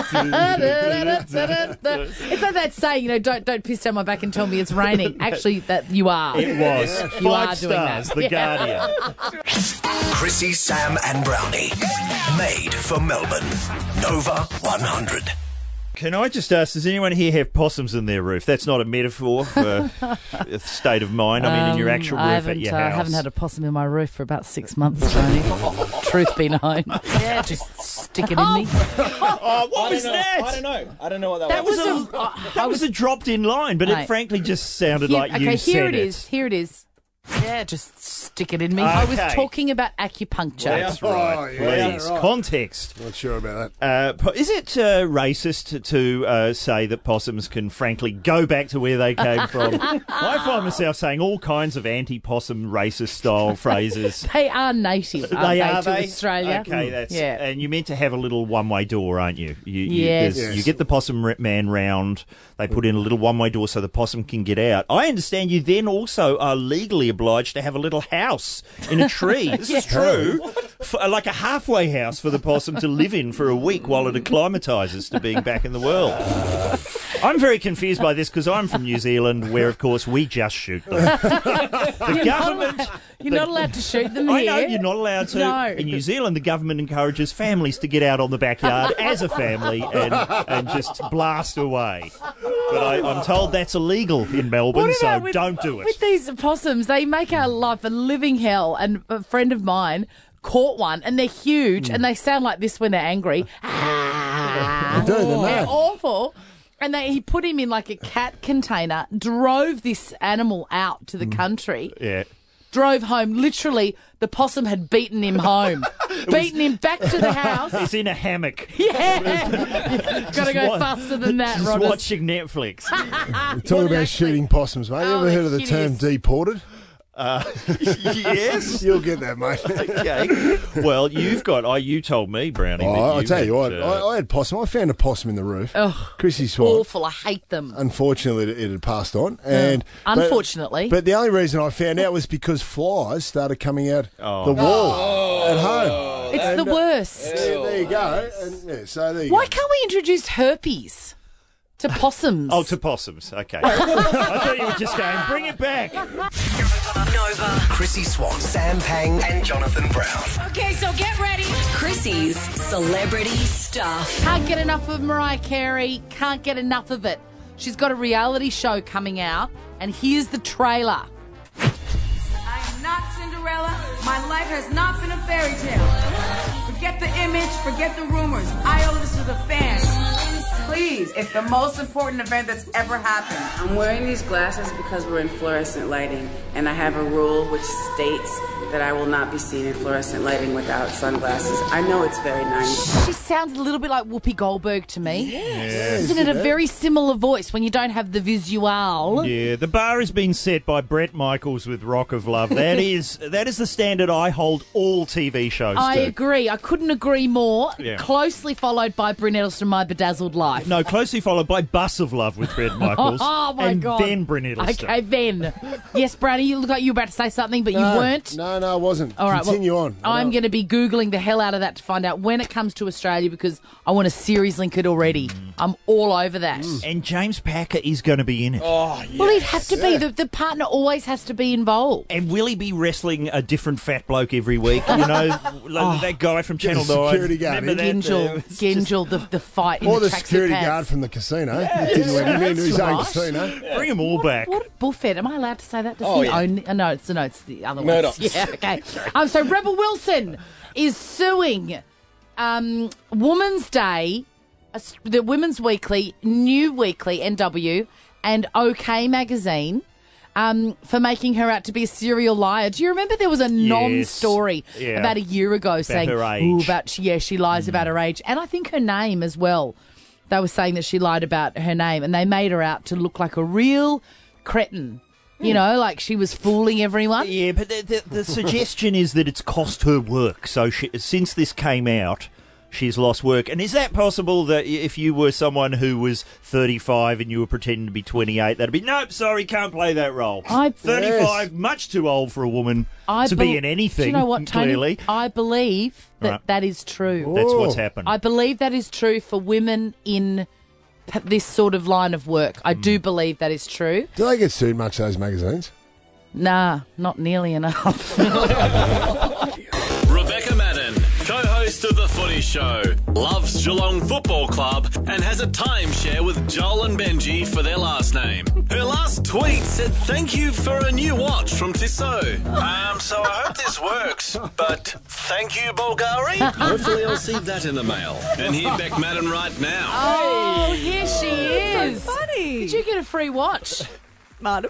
Speaker 2: like that saying, don't piss down my back and tell me it's raining. Actually, that you are.
Speaker 4: It was.
Speaker 2: You
Speaker 4: 5
Speaker 2: are
Speaker 4: stars,
Speaker 2: doing that.
Speaker 4: The Guardian.
Speaker 1: Chrissy, Sam and Brownie. Made for Melbourne. Nova 100.
Speaker 4: Can I just ask, does anyone here have possums in their roof? That's not a metaphor for a state of mind. I mean, in your actual roof at your house.
Speaker 2: I haven't had a possum in my roof for about 6 months, Tony. Truth be known. Yeah, just stick it in me.
Speaker 4: Oh, what was that?
Speaker 5: I don't know what that was.
Speaker 4: That was a dropped-in line, but it frankly just sounded like you said it.
Speaker 2: Okay, here it is. Yeah, just stick it in me. Okay. I was talking about acupuncture.
Speaker 4: That's right. Please, context.
Speaker 3: Not sure about that.
Speaker 4: Is it racist to say that possums can frankly go back to where they came from? I find myself saying all kinds of anti-possum racist style phrases.
Speaker 2: They are native, aren't they, to Australia?
Speaker 4: Okay, and you're meant to have a little one-way door, aren't you?
Speaker 2: Yes.
Speaker 4: You get the possum man round. They put in a little one-way door so the possum can get out. I understand you then also are legally obliged to have a little house in a tree. This is true. Like a halfway house for the possum to live in for a week while it acclimatises to being back in the world. I'm very confused by this because I'm from New Zealand where, of course, we just shoot them. The government...
Speaker 2: You're not allowed to shoot them
Speaker 4: here.
Speaker 2: I
Speaker 4: know, you're not allowed to.
Speaker 2: No.
Speaker 4: In New Zealand, the government encourages families to get out on the backyard as a family and just blast away. But I'm told that's illegal in Melbourne, so don't do it.
Speaker 2: With these possums, they make our life a living hell. And a friend of mine caught one, and they're huge, and they sound like this when they're angry. They're awful. And he put him in like a cat container, drove this animal out to the country.
Speaker 4: Yeah.
Speaker 2: Drove home. Literally, the possum had beaten him home. Beaten him back to the house.
Speaker 4: He's in a hammock.
Speaker 2: Yeah. Got to go faster than that,
Speaker 4: Just
Speaker 2: Rodders.
Speaker 4: watching Netflix.
Speaker 3: Talk about shooting possums, mate. You ever heard of the term deported?
Speaker 4: Yes.
Speaker 3: You'll get that, mate.
Speaker 4: Okay. Well, you told me, Brownie.
Speaker 3: I'll tell you what, I had possum. I found a possum in the roof.
Speaker 2: Oh,
Speaker 3: Chrissy Swan.
Speaker 2: awful. I hate them.
Speaker 3: Unfortunately, it had passed on.
Speaker 2: Unfortunately.
Speaker 3: But the only reason I found out was because flies started coming out the wall at home.
Speaker 2: It's the worst.
Speaker 3: There you go. So there you
Speaker 2: Why
Speaker 3: go.
Speaker 2: can't we introduce herpes to possums?
Speaker 4: Oh, to possums. Okay. I thought you were just going, bring it back.
Speaker 1: Nova. Chrissy Swan, Sam Pang and Jonathan Brown.
Speaker 9: Okay, so get ready. Chrissy's Celebrity Stuff.
Speaker 2: Can't get enough of Mariah Carey. Can't get enough of it. She's got a reality show coming out, and here's the trailer.
Speaker 10: I am not Cinderella. My life has not been a fairy tale. Forget the image, forget the rumors. I owe this to the fans. Please, it's the most important event that's ever happened.
Speaker 11: I'm wearing these glasses because we're in fluorescent lighting, and I have a rule which states that I will not be seen in fluorescent lighting without sunglasses. I know it's very 90s.
Speaker 2: She sounds a little bit like Whoopi Goldberg to me.
Speaker 4: Yes.
Speaker 2: Isn't it a very similar voice when you don't have the visual?
Speaker 4: Yeah, the bar has been set by Bret Michaels with Rock of Love. That is the standard I hold all TV shows to.
Speaker 2: I agree. I couldn't agree more.
Speaker 4: Yeah.
Speaker 2: Closely followed by Brynette from My Bedazzled Life. life.
Speaker 4: No, closely followed by Bus of Love with Bret Michaels.
Speaker 2: Oh, my God.
Speaker 4: And then Brynilda.
Speaker 2: Okay, then. Yes, Brownie, you look like you were about to say something, but you weren't.
Speaker 3: No, I wasn't.
Speaker 2: All right,
Speaker 3: Continue on.
Speaker 2: I'm going to be Googling the hell out of that to find out when it comes to Australia because I want to series link it already. I'm all over that.
Speaker 4: And James Packer is going to be in it.
Speaker 2: Oh, yes. Well, he'd have to be. The partner always has to be involved.
Speaker 4: And will he be wrestling a different fat bloke every week? You know, that guy from Channel 9.
Speaker 3: Security guard.
Speaker 2: Gingell, the fight in
Speaker 3: or
Speaker 2: the
Speaker 3: the security guard from the casino. Didn't let him into his own casino.
Speaker 4: Yeah. Bring them all back.
Speaker 2: What a bullfed. Am I allowed to say that? Does he own? No, it's the other one.
Speaker 14: Murdoch.
Speaker 2: Yeah, okay. So Rebel Wilson is suing Women's Day, the Women's Weekly, New Weekly, NW, and OK Magazine for making her out to be a serial liar. Do you remember there was a non-story about a year ago saying
Speaker 4: her age.
Speaker 2: She lies about her age, and I think her name as well. They were saying that she lied about her name, and they made her out to look like a real cretin. You know, like she was fooling everyone.
Speaker 4: Yeah, but the suggestion is that it's cost her work. So since this came out, she's lost work. And is that possible that if you were someone who was 35 and you were pretending to be 28, that'd be, nope, sorry, can't play that role. 35, much too old for a woman to be in anything,
Speaker 2: do you know what, Tony?
Speaker 4: Clearly.
Speaker 2: I believe that is true.
Speaker 4: That's what's happened.
Speaker 2: I believe that is true for women in this sort of line of work. I do believe that is true.
Speaker 3: Do they get sued much, those magazines?
Speaker 2: Nah, not nearly enough.
Speaker 15: Rebecca Madden, co-host of The Footy Show, loves Geelong Football Club and has a timeshare with Joel and Benji for their last name. Her last tweet said thank you for a new watch from Tissot. So I hope this works, but thank you, Bulgari. Hopefully I'll see that in the mail. And hear Beck Madden right now.
Speaker 2: Oh, here she is.
Speaker 16: So funny.
Speaker 2: Did you get a free watch?
Speaker 16: Might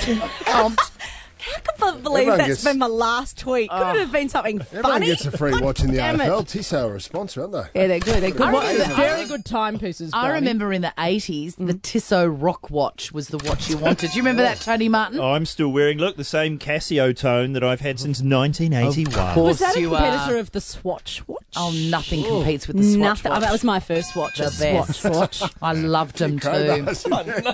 Speaker 16: have. How can I believe that's been my last tweet? Could it have been something funny?
Speaker 3: Everyone gets a free watch in the
Speaker 16: Damn
Speaker 3: AFL.
Speaker 16: it.
Speaker 3: Tissot are a sponsor, aren't they?
Speaker 16: Yeah, they're good. They're good.
Speaker 2: Very
Speaker 16: good timepieces.
Speaker 2: I remember in the 80s, the Tissot Rock Watch was the watch you wanted. Do you remember that, Tony Martin?
Speaker 4: I'm still wearing, look, the same Casio tone that I've had since 1981.
Speaker 2: Of course
Speaker 16: was that a
Speaker 2: you
Speaker 16: competitor of the Swatch watch?
Speaker 2: Oh, nothing competes with the Swatch
Speaker 16: nothing.
Speaker 2: watch.
Speaker 16: Oh, that was my first watch.
Speaker 2: The best.
Speaker 16: Swatch.
Speaker 2: I loved them too.
Speaker 4: There's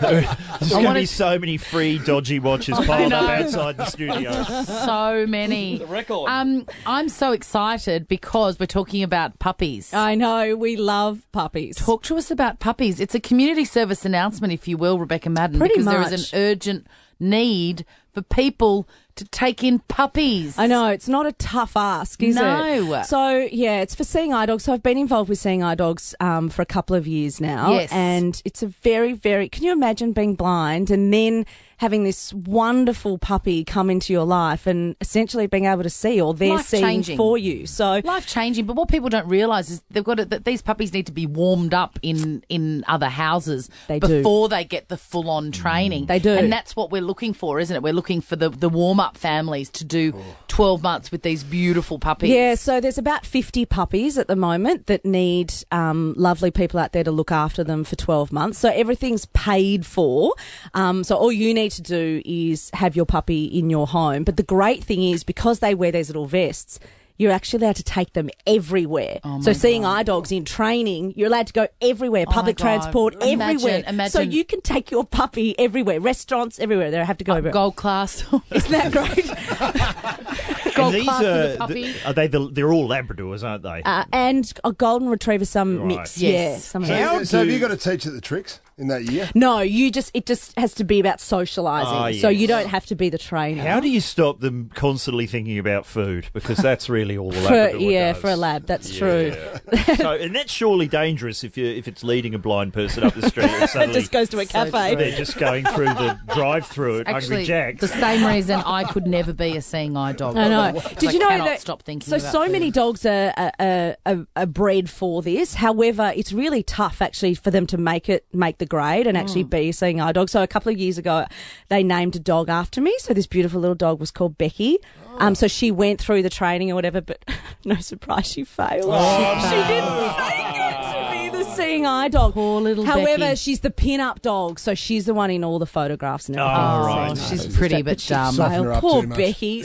Speaker 4: going to be so many free dodgy watches piled up outside the studio.
Speaker 2: So many.
Speaker 14: The record.
Speaker 2: I'm so excited because we're talking about puppies.
Speaker 16: I know, we love puppies.
Speaker 2: Talk to us about puppies. It's a community service announcement, if you will, Rebecca Madden,
Speaker 16: Pretty
Speaker 2: because
Speaker 16: much.
Speaker 2: there is an urgent need for people to take in puppies.
Speaker 16: I know, it's not a tough ask, is it?
Speaker 2: No.
Speaker 16: So, yeah, it's for Seeing Eye Dogs. So I've been involved with Seeing Eye Dogs for a couple of years now.
Speaker 2: Yes.
Speaker 16: And it's a very, very... Can you imagine being blind and then having this wonderful puppy come into your life and essentially being able to see, or they're seeing
Speaker 2: Life-changing.
Speaker 16: for you? So
Speaker 2: Life-changing, but what people don't realise is they've got that these puppies need to be warmed up in other houses before they get the full-on training.
Speaker 16: They do.
Speaker 2: And that's what we're looking for, isn't it? We're looking for the warm-up families to do 12 months with these beautiful puppies.
Speaker 16: Yeah, so there's about 50 puppies at the moment that need lovely people out there to look after them for 12 months. So everything's paid for. So all you need to do is have your puppy in your home. But the great thing is, because they wear these little vests, you're actually allowed to take them everywhere. So Seeing Eye Dogs in training, you're allowed to go everywhere, public transport, everywhere.
Speaker 2: Imagine.
Speaker 16: So you can take your puppy everywhere, restaurants, everywhere. They have to go everywhere.
Speaker 2: Gold class.
Speaker 16: Isn't that great?
Speaker 2: Gold
Speaker 4: And these
Speaker 2: class with the puppy.
Speaker 4: are they're all Labradors, aren't they?
Speaker 16: And a golden retriever, some
Speaker 4: Right.
Speaker 16: mix.
Speaker 2: Yes.
Speaker 16: Yeah, some of those.
Speaker 3: So have you got to teach it the tricks in that year?
Speaker 16: No, it just has to be about socialising. So
Speaker 4: yes.
Speaker 16: you don't have to be the trainer.
Speaker 4: How do you stop them constantly thinking about food? Because that's really all the
Speaker 16: for,
Speaker 4: Labrador does.
Speaker 16: for a lab, that's true.
Speaker 4: So, and that's surely dangerous if it's leading a blind person up the street and
Speaker 16: It
Speaker 4: suddenly
Speaker 16: just goes to a cafe.
Speaker 4: they're just going through the drive-through at Hungry
Speaker 2: Actually,
Speaker 4: Jack's.
Speaker 2: the same reason I could never be a Seeing Eye Dog.
Speaker 16: I know.
Speaker 2: Because
Speaker 16: Did you
Speaker 2: I
Speaker 16: know
Speaker 2: cannot
Speaker 16: that?
Speaker 2: stop thinking
Speaker 16: So
Speaker 2: about food.
Speaker 16: many dogs are bred for this. However, it's really tough actually for them to make the grade and actually be a Seeing Eye Dog. So a couple of years ago, they named a dog after me. So this beautiful little dog was called Becky. So she went through the training or whatever, but no surprise, she failed. She didn't make it to be the Seeing Eye Dog.
Speaker 2: Poor little
Speaker 16: However,
Speaker 2: Becky.
Speaker 16: she's the pin-up dog, so she's the one in all the photographs and everything.
Speaker 4: Oh, right.
Speaker 2: She's pretty but dumb.
Speaker 3: Soften her up
Speaker 16: Poor
Speaker 3: too much.
Speaker 16: Becky.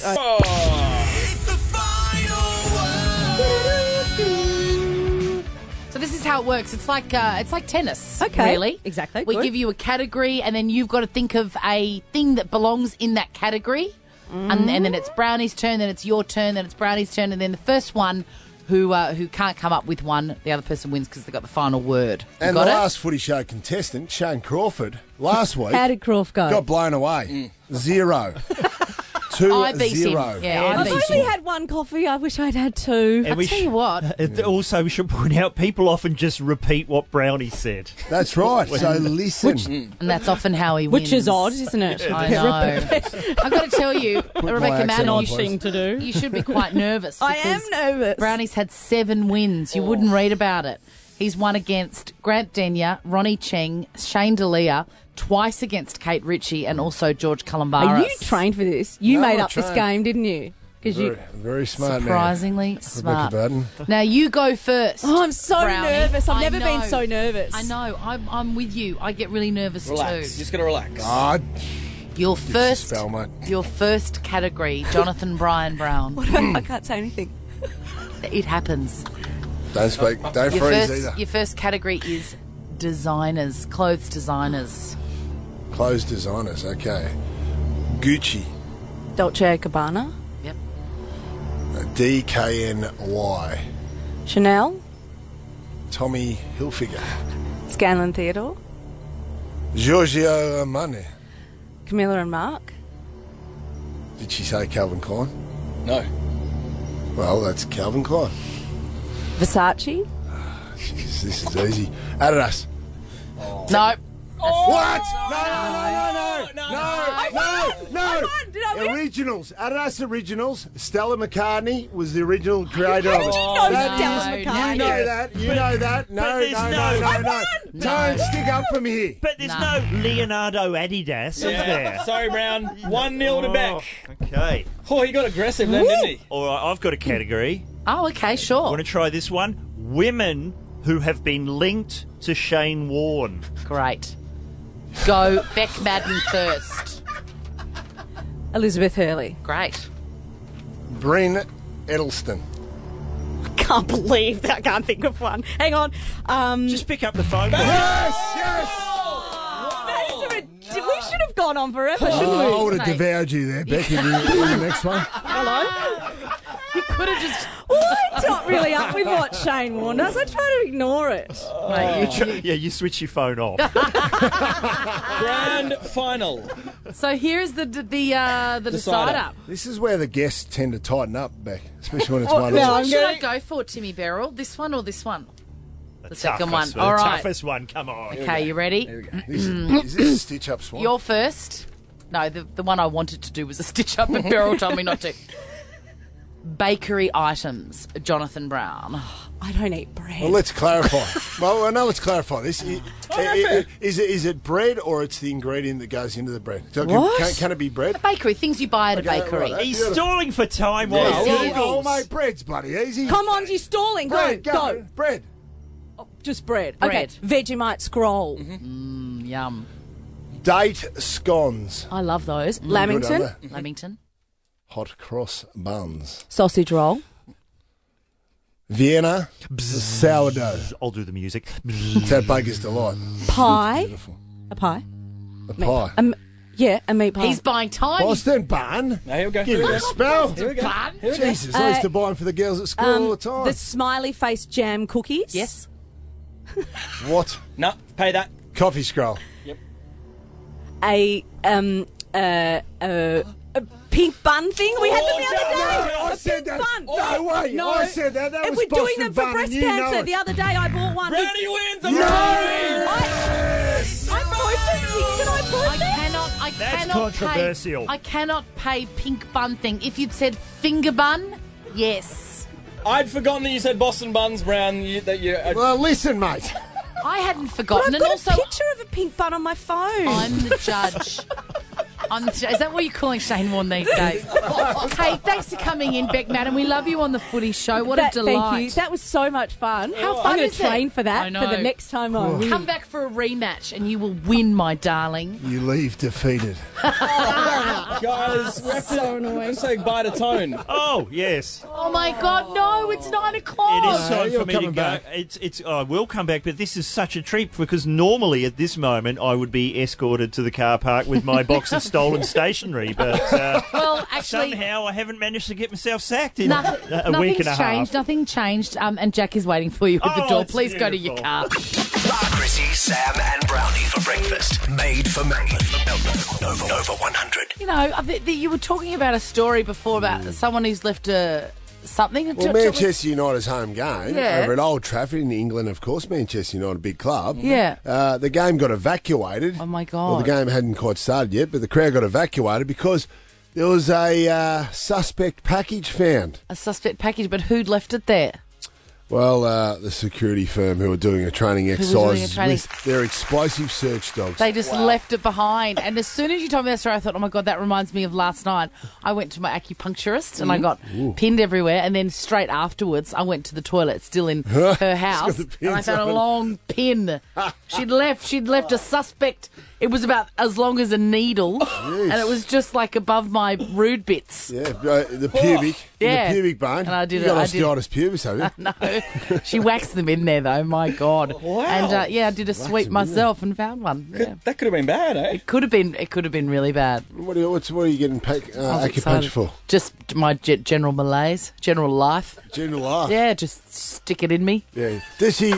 Speaker 2: So this is how it works. It's like tennis.
Speaker 16: Okay,
Speaker 2: really.
Speaker 16: exactly.
Speaker 2: We
Speaker 16: Good.
Speaker 2: give you a category, and then you've got to think of a thing that belongs in that category. And then it's Brownie's turn, then it's your turn, then it's Brownie's turn, and then the first one who can't come up with one, the other person wins because they got the final word. You
Speaker 3: And
Speaker 2: got
Speaker 3: the
Speaker 2: it?
Speaker 3: last footy show contestant, Shane Crawford, last week
Speaker 16: How did Croft go?
Speaker 3: got blown away. 0. 2-0.
Speaker 2: I beat him. Yeah, I
Speaker 16: I've
Speaker 2: beat
Speaker 16: only
Speaker 2: him.
Speaker 16: had one coffee. I wish I'd had two.
Speaker 2: I'll tell you what.
Speaker 4: Also, we should point out people often just repeat what Brownie said.
Speaker 3: That's right. So listen.
Speaker 2: And that's often how he wins.
Speaker 16: Which is odd, isn't it?
Speaker 2: I know. I've got to tell you, Rebecca
Speaker 3: accent on,
Speaker 2: Madden,
Speaker 3: please.
Speaker 16: to do.
Speaker 2: you should be quite nervous.
Speaker 16: I am
Speaker 2: because
Speaker 16: nervous.
Speaker 2: Brownie's had 7 wins. You wouldn't read about it. He's won against Grant Denyer, Ronnie Cheng, Shane D'Elia, twice against Kate Ritchie, and also George Calombaris.
Speaker 16: Are you trained for this? You
Speaker 3: No,
Speaker 16: made
Speaker 3: I'm
Speaker 16: up this
Speaker 3: trained.
Speaker 16: game, didn't you? Because you.
Speaker 3: Very smart
Speaker 2: Surprisingly
Speaker 3: man.
Speaker 2: smart.
Speaker 3: Rebecca Baden.
Speaker 2: Now you go first.
Speaker 16: Oh, I'm so
Speaker 2: Brownie.
Speaker 16: nervous. I've
Speaker 2: I
Speaker 16: never been
Speaker 2: know.
Speaker 16: so nervous.
Speaker 2: I know. I'm with you. I get really nervous
Speaker 5: Relax.
Speaker 2: too.
Speaker 5: Just got to relax.
Speaker 3: God,
Speaker 2: Your first,
Speaker 3: spell, mate.
Speaker 2: your first category, Jonathan Bryan Brown.
Speaker 16: I can't say anything.
Speaker 2: It happens.
Speaker 3: Don't speak. Don't
Speaker 2: Your
Speaker 3: freeze
Speaker 2: first,
Speaker 3: either.
Speaker 2: your first category is designers, clothes designers.
Speaker 3: Clothes designers. Okay. Gucci.
Speaker 16: Dolce & Gabbana.
Speaker 2: Yep.
Speaker 3: DKNY.
Speaker 16: Chanel.
Speaker 3: Tommy Hilfiger.
Speaker 16: Scanlon Theodore.
Speaker 3: Giorgio Armani.
Speaker 16: Camilla and Mark.
Speaker 3: Did she say Calvin Klein?
Speaker 5: No.
Speaker 3: Well, that's Calvin Klein.
Speaker 16: Versace.
Speaker 3: Jeez, this is easy. Adidas.
Speaker 2: No.
Speaker 3: What? No.
Speaker 16: Did I win?
Speaker 3: Originals. Adidas Originals. Stella McCartney was the original creator of it.
Speaker 16: know
Speaker 3: That
Speaker 16: Stella
Speaker 3: is-
Speaker 16: McCartney?
Speaker 3: You know that. You know that. No. Don't stick up for me here.
Speaker 4: But there's no Leonardo Adidas, is there?
Speaker 5: Sorry, Brown. 1-0 to Beck.
Speaker 4: Okay.
Speaker 5: Oh, he got aggressive then, didn't he?
Speaker 4: All right, I've got a category.
Speaker 2: Oh, okay, sure.
Speaker 4: Want to try this one? Women who have been linked to Shane Warne.
Speaker 2: Great. Go Beck Madden first.
Speaker 16: Elizabeth Hurley.
Speaker 2: Great.
Speaker 3: Bryn Edelston.
Speaker 16: Can't believe that. I can't think of one. Hang on.
Speaker 4: Just pick up the phone.
Speaker 16: We should have gone on forever, shouldn't we?
Speaker 3: I would have devoured you there, Beck, in the next one.
Speaker 16: Hello?
Speaker 2: You could have just...
Speaker 16: Well, I'm not really up with what Shane Warne does. I try to ignore it.
Speaker 4: Yeah, you switch your phone off.
Speaker 5: Grand final.
Speaker 2: So here's the decider.
Speaker 3: This is where the guests tend to tighten up, Beck, especially when it's one
Speaker 16: no,
Speaker 3: of
Speaker 2: What should I go for, Timmy Beryl? This one or this one? The second one.
Speaker 4: Toughest,
Speaker 2: All right.
Speaker 4: toughest one, come on.
Speaker 2: Okay, you ready?
Speaker 3: Is this a stitch-up swap?
Speaker 2: You're first. No, the one I wanted to do was a stitch up, but Beryl told me not to. Bakery items, Jonathan Brown.
Speaker 16: I don't eat bread.
Speaker 3: Well, let's clarify. Let's clarify this. Is it bread or it's the ingredient that goes into the bread? So
Speaker 16: What?
Speaker 3: Can it be bread?
Speaker 2: Bakery, things you buy at a bakery.
Speaker 3: right.
Speaker 4: He's stalling for time
Speaker 2: Yes,
Speaker 4: while
Speaker 2: he
Speaker 4: he
Speaker 2: is.
Speaker 3: Oh, mate, bread's bloody easy.
Speaker 16: Come on, you're stalling.
Speaker 3: bread,
Speaker 16: Go.
Speaker 3: Bread.
Speaker 16: Oh, just bread.
Speaker 2: Bread.
Speaker 16: Okay. Vegemite scroll.
Speaker 2: Yum.
Speaker 3: Date scones.
Speaker 16: I love those.
Speaker 3: Good,
Speaker 16: Lamington.
Speaker 3: aren't they?
Speaker 2: Lamington.
Speaker 3: Hot cross buns.
Speaker 16: Sausage roll.
Speaker 3: Vienna. Sourdough.
Speaker 4: I'll do the music.
Speaker 3: It's that Baker's Delight.
Speaker 16: Pie.
Speaker 3: Beautiful.
Speaker 16: A pie.
Speaker 3: A pie.
Speaker 16: Yeah, a meat pie.
Speaker 2: He's buying time.
Speaker 3: Boston bun.
Speaker 5: Now, here we go.
Speaker 3: Give me a spell.
Speaker 5: Here we go.
Speaker 2: Bun?
Speaker 3: Jesus, I used to buy them for the girls at school all the time.
Speaker 16: The smiley face jam cookies.
Speaker 2: Yes.
Speaker 3: What?
Speaker 5: No, pay that.
Speaker 3: Coffee scroll.
Speaker 16: A pink bun thing. We had them the other day.
Speaker 3: I
Speaker 16: A
Speaker 3: said
Speaker 16: pink
Speaker 3: that.
Speaker 16: bun.
Speaker 3: No way.
Speaker 16: No.
Speaker 3: I said that. That
Speaker 16: And
Speaker 3: was
Speaker 16: we're doing
Speaker 3: Boston
Speaker 16: them for
Speaker 3: bun,
Speaker 16: breast
Speaker 3: and you know
Speaker 16: cancer.
Speaker 3: it.
Speaker 16: The other day I bought one.
Speaker 5: Brownie wins.
Speaker 16: I'm protesting. Can I protest?
Speaker 2: I
Speaker 4: That's
Speaker 2: cannot
Speaker 4: controversial.
Speaker 2: I cannot pay pink bun thing. If you'd said finger bun, yes.
Speaker 5: I'd forgotten that you said Boston buns, Brown.
Speaker 3: Well, listen, mate.
Speaker 2: I hadn't
Speaker 16: But
Speaker 2: forgotten.
Speaker 16: I've
Speaker 2: And
Speaker 16: got
Speaker 2: also,
Speaker 16: a picture of a pink bun on my phone.
Speaker 2: I'm the judge. Is that what you're calling Shane Warne these days? Hey, thanks for coming in, Beck Madden. We love you on the Footy Show. What a delight.
Speaker 16: Thank you. That was so much fun.
Speaker 2: How
Speaker 16: I'm
Speaker 2: fun
Speaker 16: going
Speaker 2: is
Speaker 16: to train
Speaker 2: it?
Speaker 16: for
Speaker 2: I
Speaker 16: that
Speaker 2: know.
Speaker 16: for the next time I win.
Speaker 2: Come back for a rematch and you will win, my darling.
Speaker 3: You leave defeated.
Speaker 5: Guys, we have to say bye to Tone.
Speaker 4: Oh, yes.
Speaker 2: Oh, my God, no, it's 9 o'clock.
Speaker 4: It is time for me to go.
Speaker 3: back.
Speaker 4: I will come back, but this is such a treat because normally at this moment I would be escorted to the car park with my box of stolen stationery, but
Speaker 2: well, actually,
Speaker 4: somehow I haven't managed to get myself sacked in a week and a half.
Speaker 2: Nothing changed, and Jack is waiting for you at the door. Please go to your car.
Speaker 1: Chrissy, Sam and Brownie for breakfast. Made for Nova 100.
Speaker 2: You know, you were talking about a story before about someone who's left something.
Speaker 3: Well, Manchester United's home game
Speaker 2: Yeah.
Speaker 3: over at Old Trafford in England, of course. Manchester United, big club.
Speaker 2: Yeah.
Speaker 3: The game got evacuated.
Speaker 2: Oh, my God.
Speaker 3: Well, the game hadn't quite started yet, but the crowd got evacuated because there was a suspect package found.
Speaker 2: A suspect package, but who'd left it there?
Speaker 3: Well, the security firm who were doing a training exercise with their explosive search dogs.
Speaker 2: They just left it behind. And as soon as you told me that story, I thought, oh, my God, that reminds me of last night. I went to my acupuncturist and I got pinned everywhere. And then straight afterwards, I went to the toilet, still in her house, and I found a long pin. She'd left a suspect. It was about as long as a needle, and it was just like above my rude bits.
Speaker 3: Yeah, the pubic, the pubic bone.
Speaker 2: And I did
Speaker 3: you got osteitis pubis, have you?
Speaker 2: No, she waxed them in there though. My God!
Speaker 5: Wow.
Speaker 2: And I did a sweep myself and found one. Yeah.
Speaker 5: That could have been bad, eh?
Speaker 2: It could have been really bad.
Speaker 3: What are you getting acupuncture for?
Speaker 2: Just my general malaise, general life.
Speaker 3: General life.
Speaker 2: Yeah, just stick it in me.
Speaker 3: Yeah. Does she?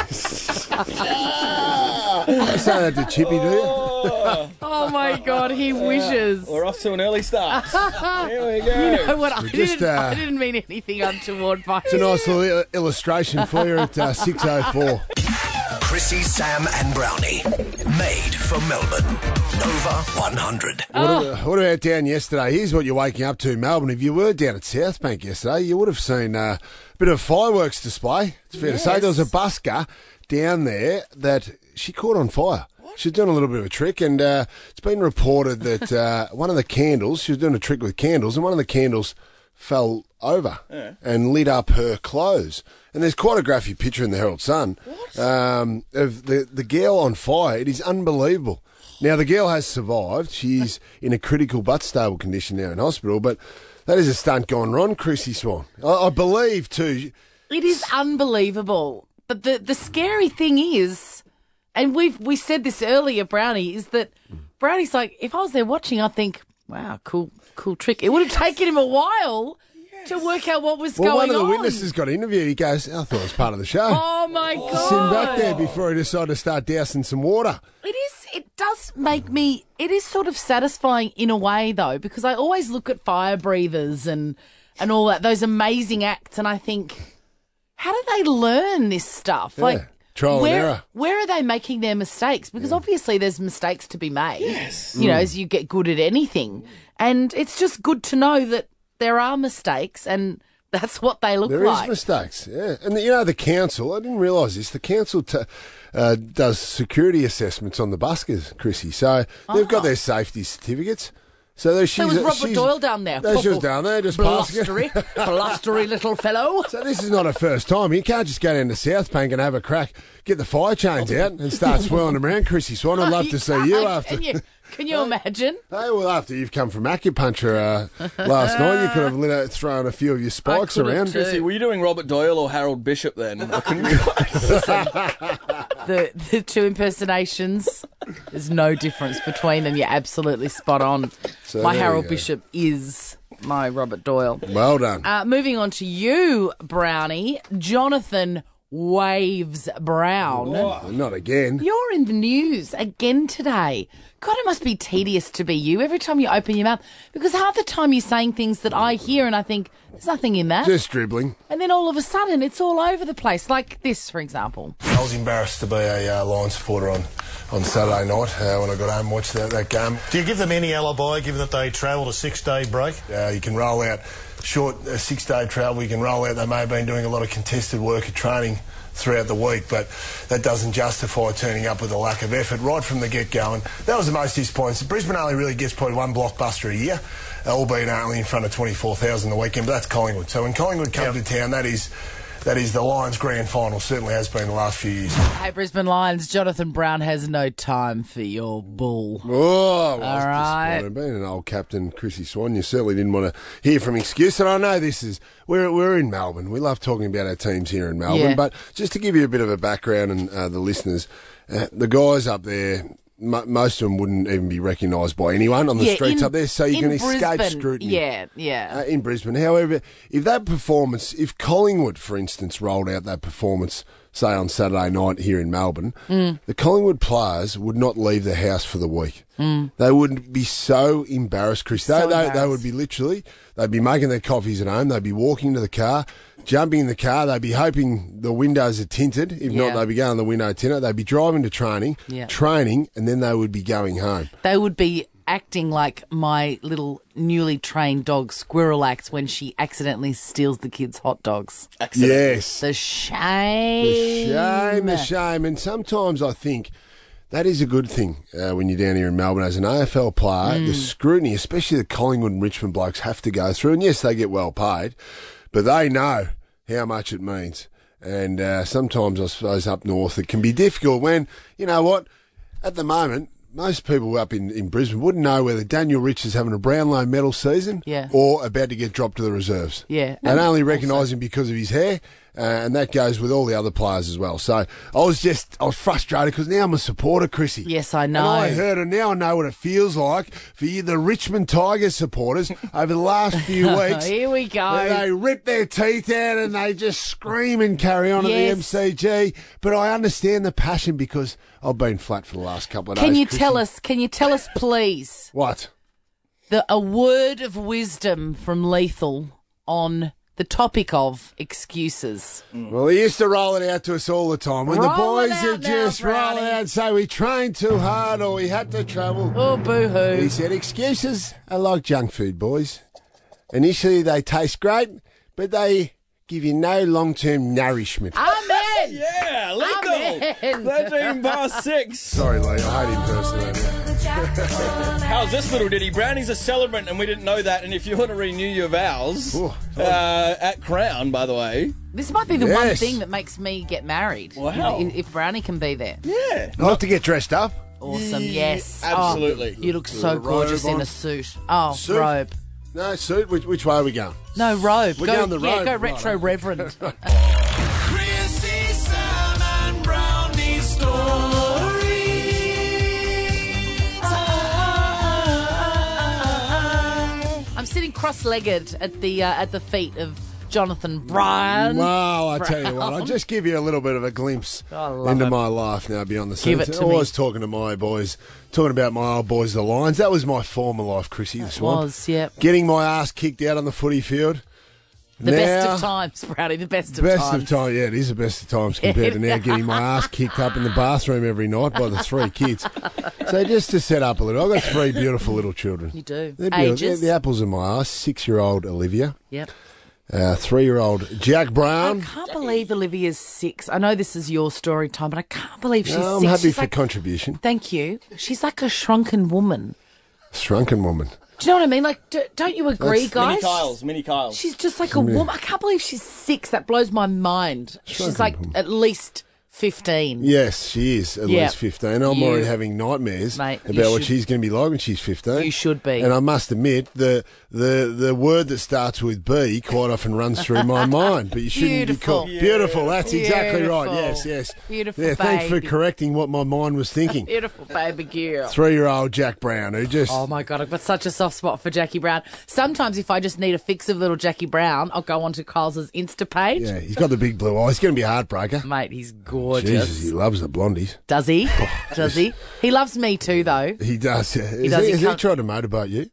Speaker 3: You say that to Chippy, do you?
Speaker 2: Oh my God, he wishes.
Speaker 5: We're off to an early start. Here we go.
Speaker 2: You know what? I didn't mean anything untoward by
Speaker 3: It's a nice little illustration for you at 6:04.
Speaker 1: Chrissy, Sam and Brownie. Made for Melbourne. Nova 100.
Speaker 3: What about down yesterday? Here's what you're waking up to, Melbourne. If you were down at South Bank yesterday, you would have seen a bit of a fireworks display. It's fair to say there was a busker down there that she caught on fire. She's doing a little bit of a trick, and it's been reported that one of the candles, she was doing a trick with candles, and one of the candles fell over and lit up her clothes. And there's quite a graphic picture in the Herald Sun of the girl on fire. It is unbelievable. Now, the girl has survived. She's in a critical but stable condition now in hospital, but that is a stunt gone wrong, Chrissy Swan. I believe, too.
Speaker 2: It is unbelievable. But the scary thing is, and we said this earlier, Brownie, is that Brownie's like, if I was there watching, I'd think, wow, cool trick. It would have taken him a while to work out what was going on.
Speaker 3: Well, one of the witnesses got interviewed. He goes, I thought it was part of the show.
Speaker 2: Oh, my God.
Speaker 3: Sitting back there before he decided to start dousing some water.
Speaker 2: It does make me, it is sort of satisfying in a way, though, because I always look at fire breathers and all that, those amazing acts, and I think, how do they learn this stuff?
Speaker 3: Yeah.
Speaker 2: Like,
Speaker 3: trial and error.
Speaker 2: Where are they making their mistakes? Because obviously there's mistakes to be made.
Speaker 5: Yes.
Speaker 2: You know, as you get good at anything. And it's just good to know that there are mistakes and that's what they look like.
Speaker 3: There is mistakes, yeah. And, the council, I didn't realise this, the council does security assessments on the buskers, Chrissy. So they've got their safety certificates. So was
Speaker 2: Robert Doyle down there.
Speaker 3: She was down there just
Speaker 2: blustery, blustery little fellow.
Speaker 3: So this is not a first time. You can't just go down to South Bank and have a crack, get the fire chains out and start swirling them around, Chrissy Swan. I'd love to see you after.
Speaker 2: Can you imagine?
Speaker 3: Hey, well, after you've come from acupuncture last night, you could have thrown a few of your spikes around.
Speaker 5: Chrissy, were you doing Robert Doyle or Harold Bishop then? I couldn't
Speaker 2: the two impersonations, there's no difference between them. You're absolutely spot on.
Speaker 3: So
Speaker 2: my Harold Bishop is my Robert Doyle.
Speaker 3: Well done.
Speaker 2: Moving on to you, Brownie. Jonathan Waves Brown.
Speaker 3: Oh, not again.
Speaker 2: You're in the news again today. God, it must be tedious to be you every time you open your mouth, because half the time you're saying things that I hear and I think, there's nothing in that.
Speaker 3: Just dribbling.
Speaker 2: And then all of a sudden, it's all over the place, like this, for example.
Speaker 3: I was embarrassed to be a Lions supporter on Saturday night when I got home and watched that game.
Speaker 14: Do you give them any alibi, given that they travelled a 6-day break?
Speaker 3: You can roll out short 6-day travel. You can roll out they may have been doing a lot of contested work at training throughout the week, but that doesn't justify turning up with a lack of effort right from the get-go. And that was the most disappointing. Brisbane only really gets probably one blockbuster a year, albeit only in front of 24,000 the weekend, but that's Collingwood. So when Collingwood come to town, that is that is the Lions grand final. Certainly has been the last few years.
Speaker 2: Hey, Brisbane Lions, Jonathan Brown has no time for your bull.
Speaker 3: Oh, well,
Speaker 2: all right.
Speaker 3: Being an old captain, Chrissy Swan, you certainly didn't want to hear from excuse. And I know this is, we're in Melbourne. We love talking about our teams here in Melbourne.
Speaker 2: Yeah.
Speaker 3: But just to give you a bit of a background and the listeners, the guys up there, most of them wouldn't even be recognised by anyone on the streets up there, so you can escape scrutiny.
Speaker 2: Yeah.
Speaker 3: In Brisbane. However, if Collingwood, for instance, rolled out that performance, say on Saturday night here in Melbourne, the Collingwood players would not leave the house for the week. They would be so embarrassed, Chris. They would be literally, they'd be making their coffees at home, they'd be walking to the car, jumping in the car, they'd be hoping the windows are tinted. If not, they'd be going the window tinter. They'd be driving to training, and then they would be going home.
Speaker 2: They would be acting like my little newly trained dog Squirrel acts when she accidentally steals the kids' hot dogs.
Speaker 3: Yes.
Speaker 2: The shame.
Speaker 3: The shame. And sometimes I think that is a good thing when you're down here in Melbourne as an AFL player. The scrutiny, especially the Collingwood and Richmond blokes, have to go through. And yes, they get well paid, but they know how much it means. And sometimes, I suppose, up north it can be difficult when, you know what, at the moment, most people up in Brisbane wouldn't know whether Daniel Rich is having a Brownlow medal season or about to get dropped to the reserves.
Speaker 2: Yeah.
Speaker 3: They'd only recognise him because of his hair, and that goes with all the other players as well. So I was frustrated because now I'm a supporter, Chrissy.
Speaker 2: Yes, I know.
Speaker 3: And I heard it. Now I know what it feels like for you, the Richmond Tigers supporters, over the last few weeks.
Speaker 2: Here we go.
Speaker 3: They rip their teeth out and they just scream and carry on at the MCG. But I understand the passion because I've been flat for the last couple of days.
Speaker 2: Can you tell us, please?
Speaker 3: What?
Speaker 2: A word of wisdom from Lethal on the topic of excuses.
Speaker 3: Well, he used to roll it out to us all the time. When the boys would just roll it out and say we trained too hard or we had to travel.
Speaker 2: Oh, boo-hoo.
Speaker 3: He said excuses are like junk food, boys. Initially they taste great, but they give you no long-term nourishment.
Speaker 2: Amen!
Speaker 5: Yeah, Lethal! 13 past 6.
Speaker 3: Sorry, Lee, I hate impersonating.
Speaker 5: How's this little ditty? Brownie's a celebrant and we didn't know that. And if you want to renew your vows, at Crown, by the way.
Speaker 2: This might be the one thing that makes me get married.
Speaker 5: Wow.
Speaker 2: If Brownie can be there.
Speaker 5: Yeah.
Speaker 3: I'll have to get dressed up.
Speaker 2: Awesome, yes.
Speaker 5: Absolutely.
Speaker 2: Oh, you look so gorgeous in a suit. Oh,
Speaker 3: suit?
Speaker 2: Robe.
Speaker 3: No, suit? Which way are we going?
Speaker 2: No, robe.
Speaker 3: We're going the robe.
Speaker 2: Yeah, go retro reverend.
Speaker 15: Chrissy, Sam and Brownie story.
Speaker 2: I'm sitting cross-legged at the feet of Jonathan Brown.
Speaker 3: Well, I tell you what, I'll just give you a little bit of a glimpse into my life now beyond the scenes.
Speaker 2: Give it to me.
Speaker 3: I was talking to my boys, talking about my old boys, the Lions. That was my former life, Chrissy, this one.
Speaker 2: Yep.
Speaker 3: Getting my ass kicked out on the footy field.
Speaker 2: Best of times, Brownie, the best of times.
Speaker 3: Best of times, yeah, it is the best of times compared to now getting my ass kicked up in the bathroom every night by the 3 kids. So just to set up a little, I've got 3 beautiful little children.
Speaker 2: You do.
Speaker 3: They're
Speaker 2: Ages?
Speaker 3: The apples of my ass. 6-year-old Olivia.
Speaker 2: Yep.
Speaker 3: 3-year-old Jack Brown.
Speaker 2: I can't believe Olivia's 6. I know this is your story time, but I can't believe she's 6.
Speaker 3: I'm happy
Speaker 2: she's
Speaker 3: for contribution.
Speaker 2: Thank you. She's like a shrunken woman.
Speaker 3: Shrunken woman.
Speaker 2: Do you know what I mean? Like, don't you agree, guys?
Speaker 5: Mini Kyles.
Speaker 2: She's just like a woman. I can't believe she's 6. That blows my mind. She's like at least 15.
Speaker 3: Yes, she is at least 15. I'm already having nightmares about what she's going to be like when she's 15.
Speaker 2: You should be.
Speaker 3: And I must admit, the word that starts with B quite often runs through my mind. But you shouldn't be called beautiful. That's exactly right. Yes.
Speaker 2: Beautiful.
Speaker 3: Yeah, thanks for correcting what my mind was thinking.
Speaker 2: Beautiful baby girl.
Speaker 3: 3-year-old Jack Brown, who just...
Speaker 2: Oh, my God, I've got such a soft spot for Jackie Brown. Sometimes if I just need a fix of little Jackie Brown, I'll go onto Kyle's Insta page.
Speaker 3: Yeah, he's got the big blue eyes. He's going to be a heartbroker.
Speaker 2: Mate, he's gorgeous.
Speaker 3: Jesus, he loves the blondies.
Speaker 2: Does he? Does he? He loves me too, though.
Speaker 3: He does, yeah. Has he tried to motorbike you?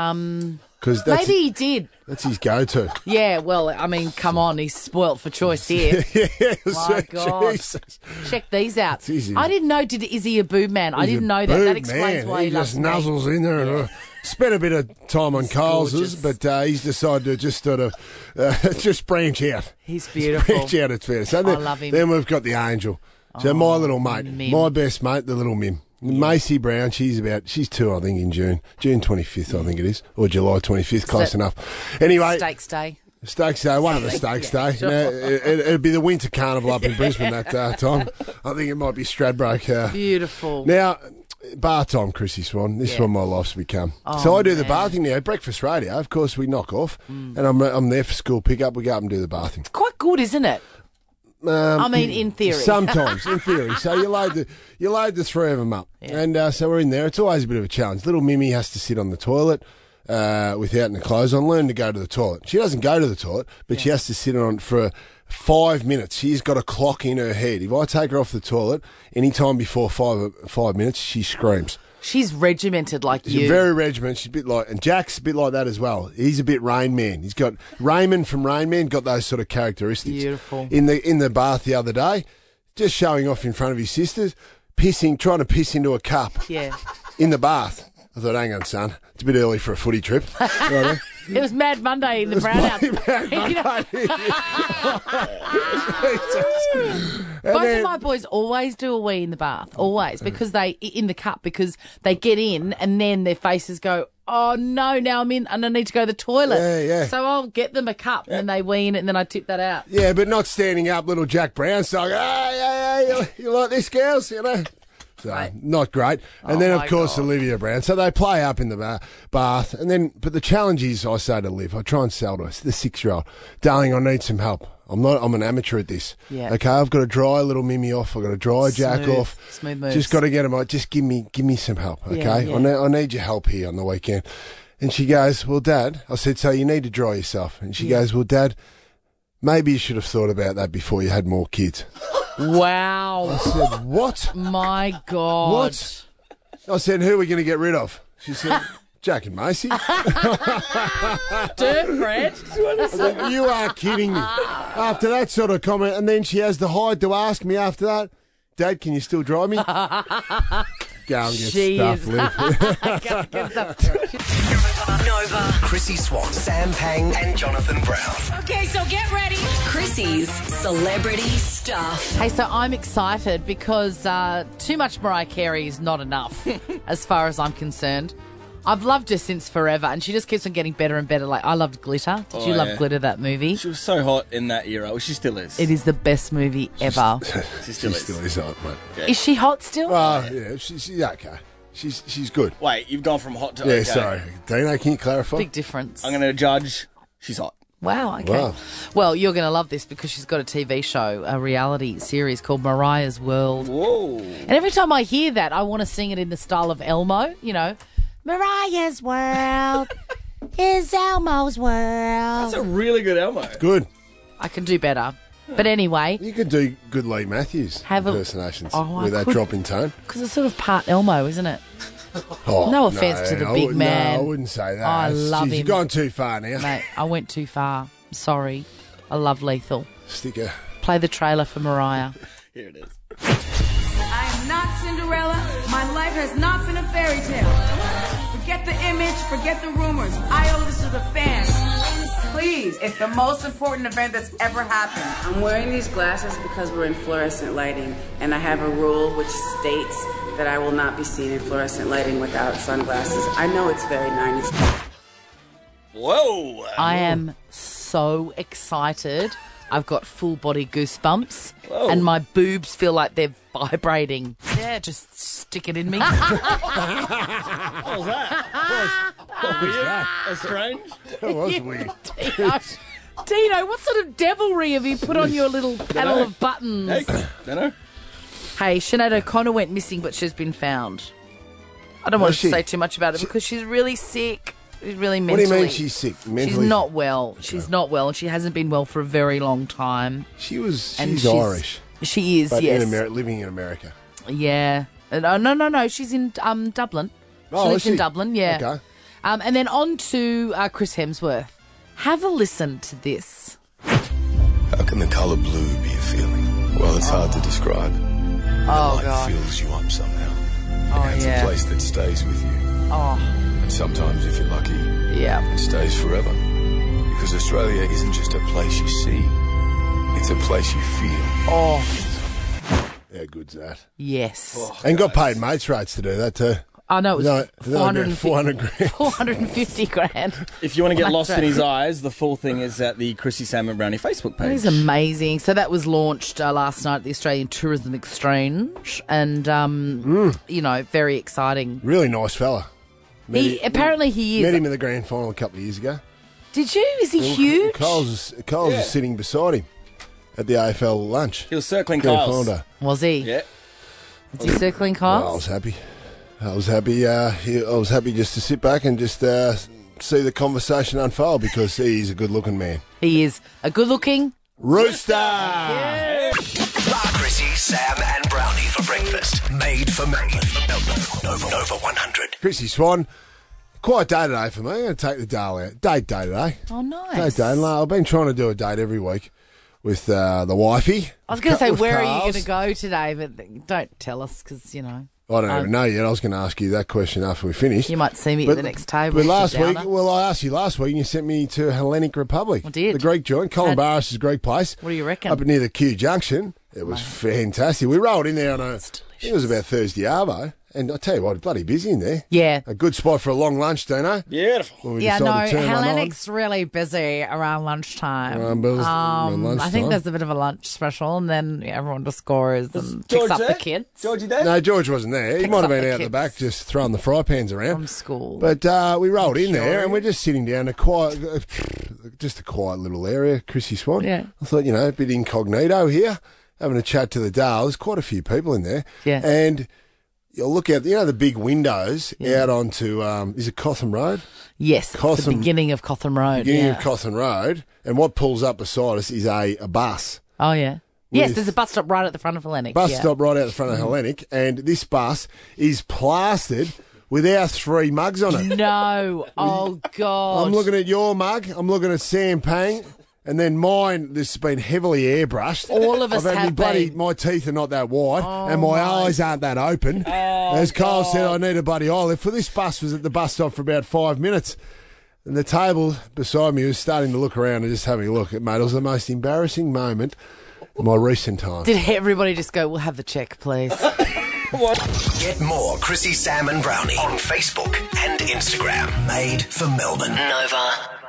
Speaker 2: Maybe he did.
Speaker 3: That's his go-to.
Speaker 2: Yeah, well, I mean, come on, he's spoilt for choice here. My God.
Speaker 3: Jesus.
Speaker 2: Check these out. I didn't know, is he a boob man? I didn't know that. That explains why he loves me.
Speaker 3: He just nuzzles in there and spent a bit of time on Carl's, but he's decided to just sort of just branch out.
Speaker 2: He's beautiful.
Speaker 3: Branch out, it's fair. So
Speaker 2: I love him.
Speaker 3: Then we've got the angel. So my little mate, my best mate, the little Mim. Macy Brown, she's 2, I think, in June. June 25th, I think it is. Or July 25th, close enough. Anyway.
Speaker 2: Stakes Day.
Speaker 3: Stokes Day, one of the Stokes Day.
Speaker 2: Sure.
Speaker 3: It'd be the Winter Carnival up in Brisbane that time. I think it might be Stradbroke.
Speaker 2: Beautiful.
Speaker 3: Now, bath time, Chrissy Swan. This is what my life's become. So I do the bathing now. Breakfast radio, of course, we knock off. And I'm there for school pickup. We go up and do the bathing.
Speaker 2: It's quite good, isn't it? In theory.
Speaker 3: Sometimes, in theory. So you load the three of them up. Yeah. And so we're in there. It's always a bit of a challenge. Little Mimi has to sit on the toilet without any clothes on, learn to go to the toilet. She doesn't go to the toilet, but she has to sit on it for 5 minutes. She's got a clock in her head. If I take her off the toilet any time before 5 minutes, she screams.
Speaker 2: She's regimented like you.
Speaker 3: She's very regimented. She's a bit like, and Jack's a bit like that as well. He's a bit Rain Man. He's got Raymond from Rain Man, got those sort of characteristics.
Speaker 2: Beautiful.
Speaker 3: In the bath the other day, just showing off in front of his sisters, trying to piss into a cup.
Speaker 2: Yeah.
Speaker 3: In the bath. I thought, hang on, son, it's a bit early for a footy trip. Right.
Speaker 2: It was Mad Monday in the Brown House. Both of my boys always do a wee in the bath, always, because in the cup, because they get in and then their faces go, oh no, now I'm in and I need to go to the toilet.
Speaker 3: Yeah.
Speaker 2: So I'll get them a cup and then they wee in it and then I tip that out.
Speaker 3: Yeah, but not standing up, little Jack Brown style. Hey, you like this, girls? You know. So, not great. And then, of course, Olivia Brown. So they play up in the bath. But the challenge is, I say to Liv, I try and sell to us, the 6-year-old, darling, I need some help. I'm an amateur at this.
Speaker 2: Yeah.
Speaker 3: Okay, I've got to dry little Mimi off. I've got to dry Jack off.
Speaker 2: Smooth moves.
Speaker 3: Just got to get him out. Just give me some help, okay?
Speaker 2: Yeah.
Speaker 3: I need your help here on the weekend. And she goes, well, Dad, I said, so you need to dry yourself. And she goes, well, Dad, maybe you should have thought about that before you had more kids.
Speaker 2: Wow.
Speaker 3: I said, what?
Speaker 2: My God.
Speaker 3: What? I said, who are we going to get rid of? She said, Jack and Macy.
Speaker 2: Dirt Fred.
Speaker 3: I said, you are kidding me. After that sort of comment, and then she has the hide to ask me after that, Dad, can you still dry me? Go and get stuff, Liv.
Speaker 1: Nova, Chrissy Swan, Sam Pang, and Jonathan Brown.
Speaker 9: Okay, so get ready. Chrissy's Celebrity Stuff.
Speaker 2: Hey, so I'm excited because too much Mariah Carey is not enough as far as I'm concerned. I've loved her since forever, and she just keeps on getting better and better. Like, I loved Glitter. Did you love Glitter, that movie?
Speaker 5: She was so hot in that era. Well, she still is.
Speaker 2: It is the best movie ever.
Speaker 5: She still is
Speaker 3: hot, mate.
Speaker 5: Okay.
Speaker 2: Is she hot still?
Speaker 3: Yeah, she's okay. She's good.
Speaker 5: Wait, you've gone from hot to
Speaker 3: yeah,
Speaker 5: okay.
Speaker 3: Sorry. Dino, can you clarify?
Speaker 2: Big difference.
Speaker 5: I'm going to judge. She's hot.
Speaker 2: Wow, okay.
Speaker 3: Wow.
Speaker 2: Well, you're going to love this because she's got a TV show, a reality series called Mariah's World.
Speaker 5: Whoa.
Speaker 2: And every time I hear that, I want to sing it in the style of Elmo, you know. Mariah's World is Elmo's World.
Speaker 5: That's a really good Elmo.
Speaker 3: Good.
Speaker 2: I can do better. But anyway.
Speaker 3: You could do good Lee Matthews impersonations with that drop in tone.
Speaker 2: Because it's sort of part Elmo, isn't it?
Speaker 3: No
Speaker 2: offence to the big man.
Speaker 3: No, I wouldn't say that.
Speaker 2: I love him.
Speaker 3: You've gone too far now.
Speaker 2: Mate, I went too far. Sorry. I love Lethal.
Speaker 3: Sticker.
Speaker 2: Play the trailer for Mariah.
Speaker 5: Here it is.
Speaker 10: I am not Cinderella. My life has not been a fairy tale. Forget the image, forget the rumors. I owe this to the fans. Please, it's the most important event that's ever happened.
Speaker 11: I'm wearing these glasses because we're in fluorescent lighting, and I have a rule which states that I will not be seen in fluorescent lighting without sunglasses. I know it's very 90s.
Speaker 5: Whoa!
Speaker 2: I am so excited. I've got full body goosebumps.
Speaker 5: Whoa.
Speaker 2: And my boobs feel like they're vibrating. Yeah, just stick it in me.
Speaker 5: What was that?
Speaker 3: What was that?
Speaker 5: That's strange.
Speaker 3: That was weird.
Speaker 2: Dino, what sort of devilry have you put on your little panel of buttons?
Speaker 5: Hey, Dino.
Speaker 2: Hey, Sinead O'Connor went missing, but she's been found. I don't want to say too much about it because she's really sick. She's really mentally.
Speaker 3: What do you mean she's sick? Mentally?
Speaker 2: She's not well. She's not well, and she hasn't been well for a very long time.
Speaker 3: She's Irish.
Speaker 2: She is,
Speaker 3: but
Speaker 2: yes.
Speaker 3: Living in America.
Speaker 2: Yeah. No. She's in Dublin.
Speaker 3: Oh,
Speaker 2: she lives in Dublin, yeah.
Speaker 3: Okay.
Speaker 2: And then on to Chris Hemsworth. Have a listen to this.
Speaker 17: How can the colour blue be a feeling? Well, it's hard to describe.
Speaker 2: Oh,
Speaker 17: God. It fills you up somehow.
Speaker 2: Oh,
Speaker 17: it's a place that stays with you.
Speaker 2: Oh.
Speaker 17: And sometimes, if you're lucky,
Speaker 2: it
Speaker 17: stays forever. Because Australia isn't just a place you see, it's a place you feel.
Speaker 2: Oh.
Speaker 3: How good's that?
Speaker 2: Yes.
Speaker 3: And got paid mates rates to do that too.
Speaker 2: Oh, no, it was
Speaker 3: No,
Speaker 2: 400
Speaker 3: grand.
Speaker 2: 450 grand.
Speaker 5: If you want to get
Speaker 2: That's
Speaker 5: lost in
Speaker 2: right.
Speaker 5: his eyes, the full thing is at the Chrissy Salmon Brownie Facebook
Speaker 2: That
Speaker 5: page.
Speaker 2: is amazing. So that was launched last night at the Australian Tourism Exchange, and you know, very exciting.
Speaker 3: Really nice fella.
Speaker 2: Apparently he is.
Speaker 3: Met him in the grand final a couple of years ago.
Speaker 2: Did you? Is he huge?
Speaker 3: Coles was sitting beside him at the AFL lunch.
Speaker 5: He was circling
Speaker 3: Grand
Speaker 5: Kyle's.
Speaker 3: final day.
Speaker 2: Was he?
Speaker 5: Yeah.
Speaker 2: Was he circling Kyle's?
Speaker 3: Well, I was happy. I was happy just to sit back and just see the conversation unfold because he's a good-looking man.
Speaker 2: He is a good-looking
Speaker 3: rooster.
Speaker 1: Chrissy, Sam and Brownie for breakfast. Made for Melbourne. Nova 100.
Speaker 3: Chrissy Swan, quiet day today for me. I'm going to take the date day today.
Speaker 2: Oh, nice.
Speaker 3: Date day. I've been trying to do a date every week with the wifey.
Speaker 2: I was going to say,
Speaker 3: with
Speaker 2: where are you
Speaker 3: Carls.
Speaker 2: going to go today? But don't tell us because, you know.
Speaker 3: I don't even know yet. I was going to ask you that question after we finished.
Speaker 2: You might see me at the next table.
Speaker 3: But last week,
Speaker 2: Downer.
Speaker 3: well, I asked you last week and you sent me to Hellenic Republic.
Speaker 2: I did.
Speaker 3: The Greek joint. Colin Barris' Greek place.
Speaker 2: What do you reckon?
Speaker 3: Up near the Q Junction. It was fantastic. We rolled in there on I think it was about Thursday arvo. And I tell you what, bloody busy in there.
Speaker 2: Yeah.
Speaker 3: A good spot for a long lunch, Dino.
Speaker 5: Beautiful.
Speaker 2: Yeah, no, Hellenic's really busy around lunchtime. I think there's a bit of a lunch special, and then everyone just scores and picks up the kids.
Speaker 5: Georgie there?
Speaker 3: No, George wasn't there. He
Speaker 2: Picks
Speaker 3: might have
Speaker 2: up
Speaker 3: been
Speaker 2: the
Speaker 3: out the
Speaker 2: kids.
Speaker 3: back just throwing the fry pans around.
Speaker 2: From school.
Speaker 3: But we rolled in there, and we're just sitting down a quiet little area, Chrissy Swan.
Speaker 2: Yeah.
Speaker 3: I thought, a bit incognito here, having a chat to the Dale. There's quite a few people in there.
Speaker 2: Yeah.
Speaker 3: And you'll look out, the big windows out onto, is it Cotham Road?
Speaker 2: Yes, it's the beginning of Cotham Road.
Speaker 3: Beginning of Cotham Road. And what pulls up beside us is a bus.
Speaker 2: Oh, yeah. Yes, there's a bus stop right at the front of Hellenic.
Speaker 3: Bus stop right out the front of Hellenic. And this bus is plastered with our 3 mugs on it.
Speaker 2: No. Oh, God.
Speaker 3: I'm looking at your mug. I'm looking at Sam Pang. And then mine, this has been heavily airbrushed.
Speaker 2: All of us
Speaker 3: I've had
Speaker 2: have been.
Speaker 3: My teeth are not that wide, and my eyes aren't that open. As Kyle said, I need a bloody eye lift. For this bus was at the bus stop for about 5 minutes. And the table beside me was starting to look around and just having a look. Mate, it was the most embarrassing moment of my recent time.
Speaker 2: Did everybody just go, we'll have the check, please?
Speaker 1: Get more Chrissy, Sam and Brownie on Facebook and Instagram. Made for Melbourne. Nova.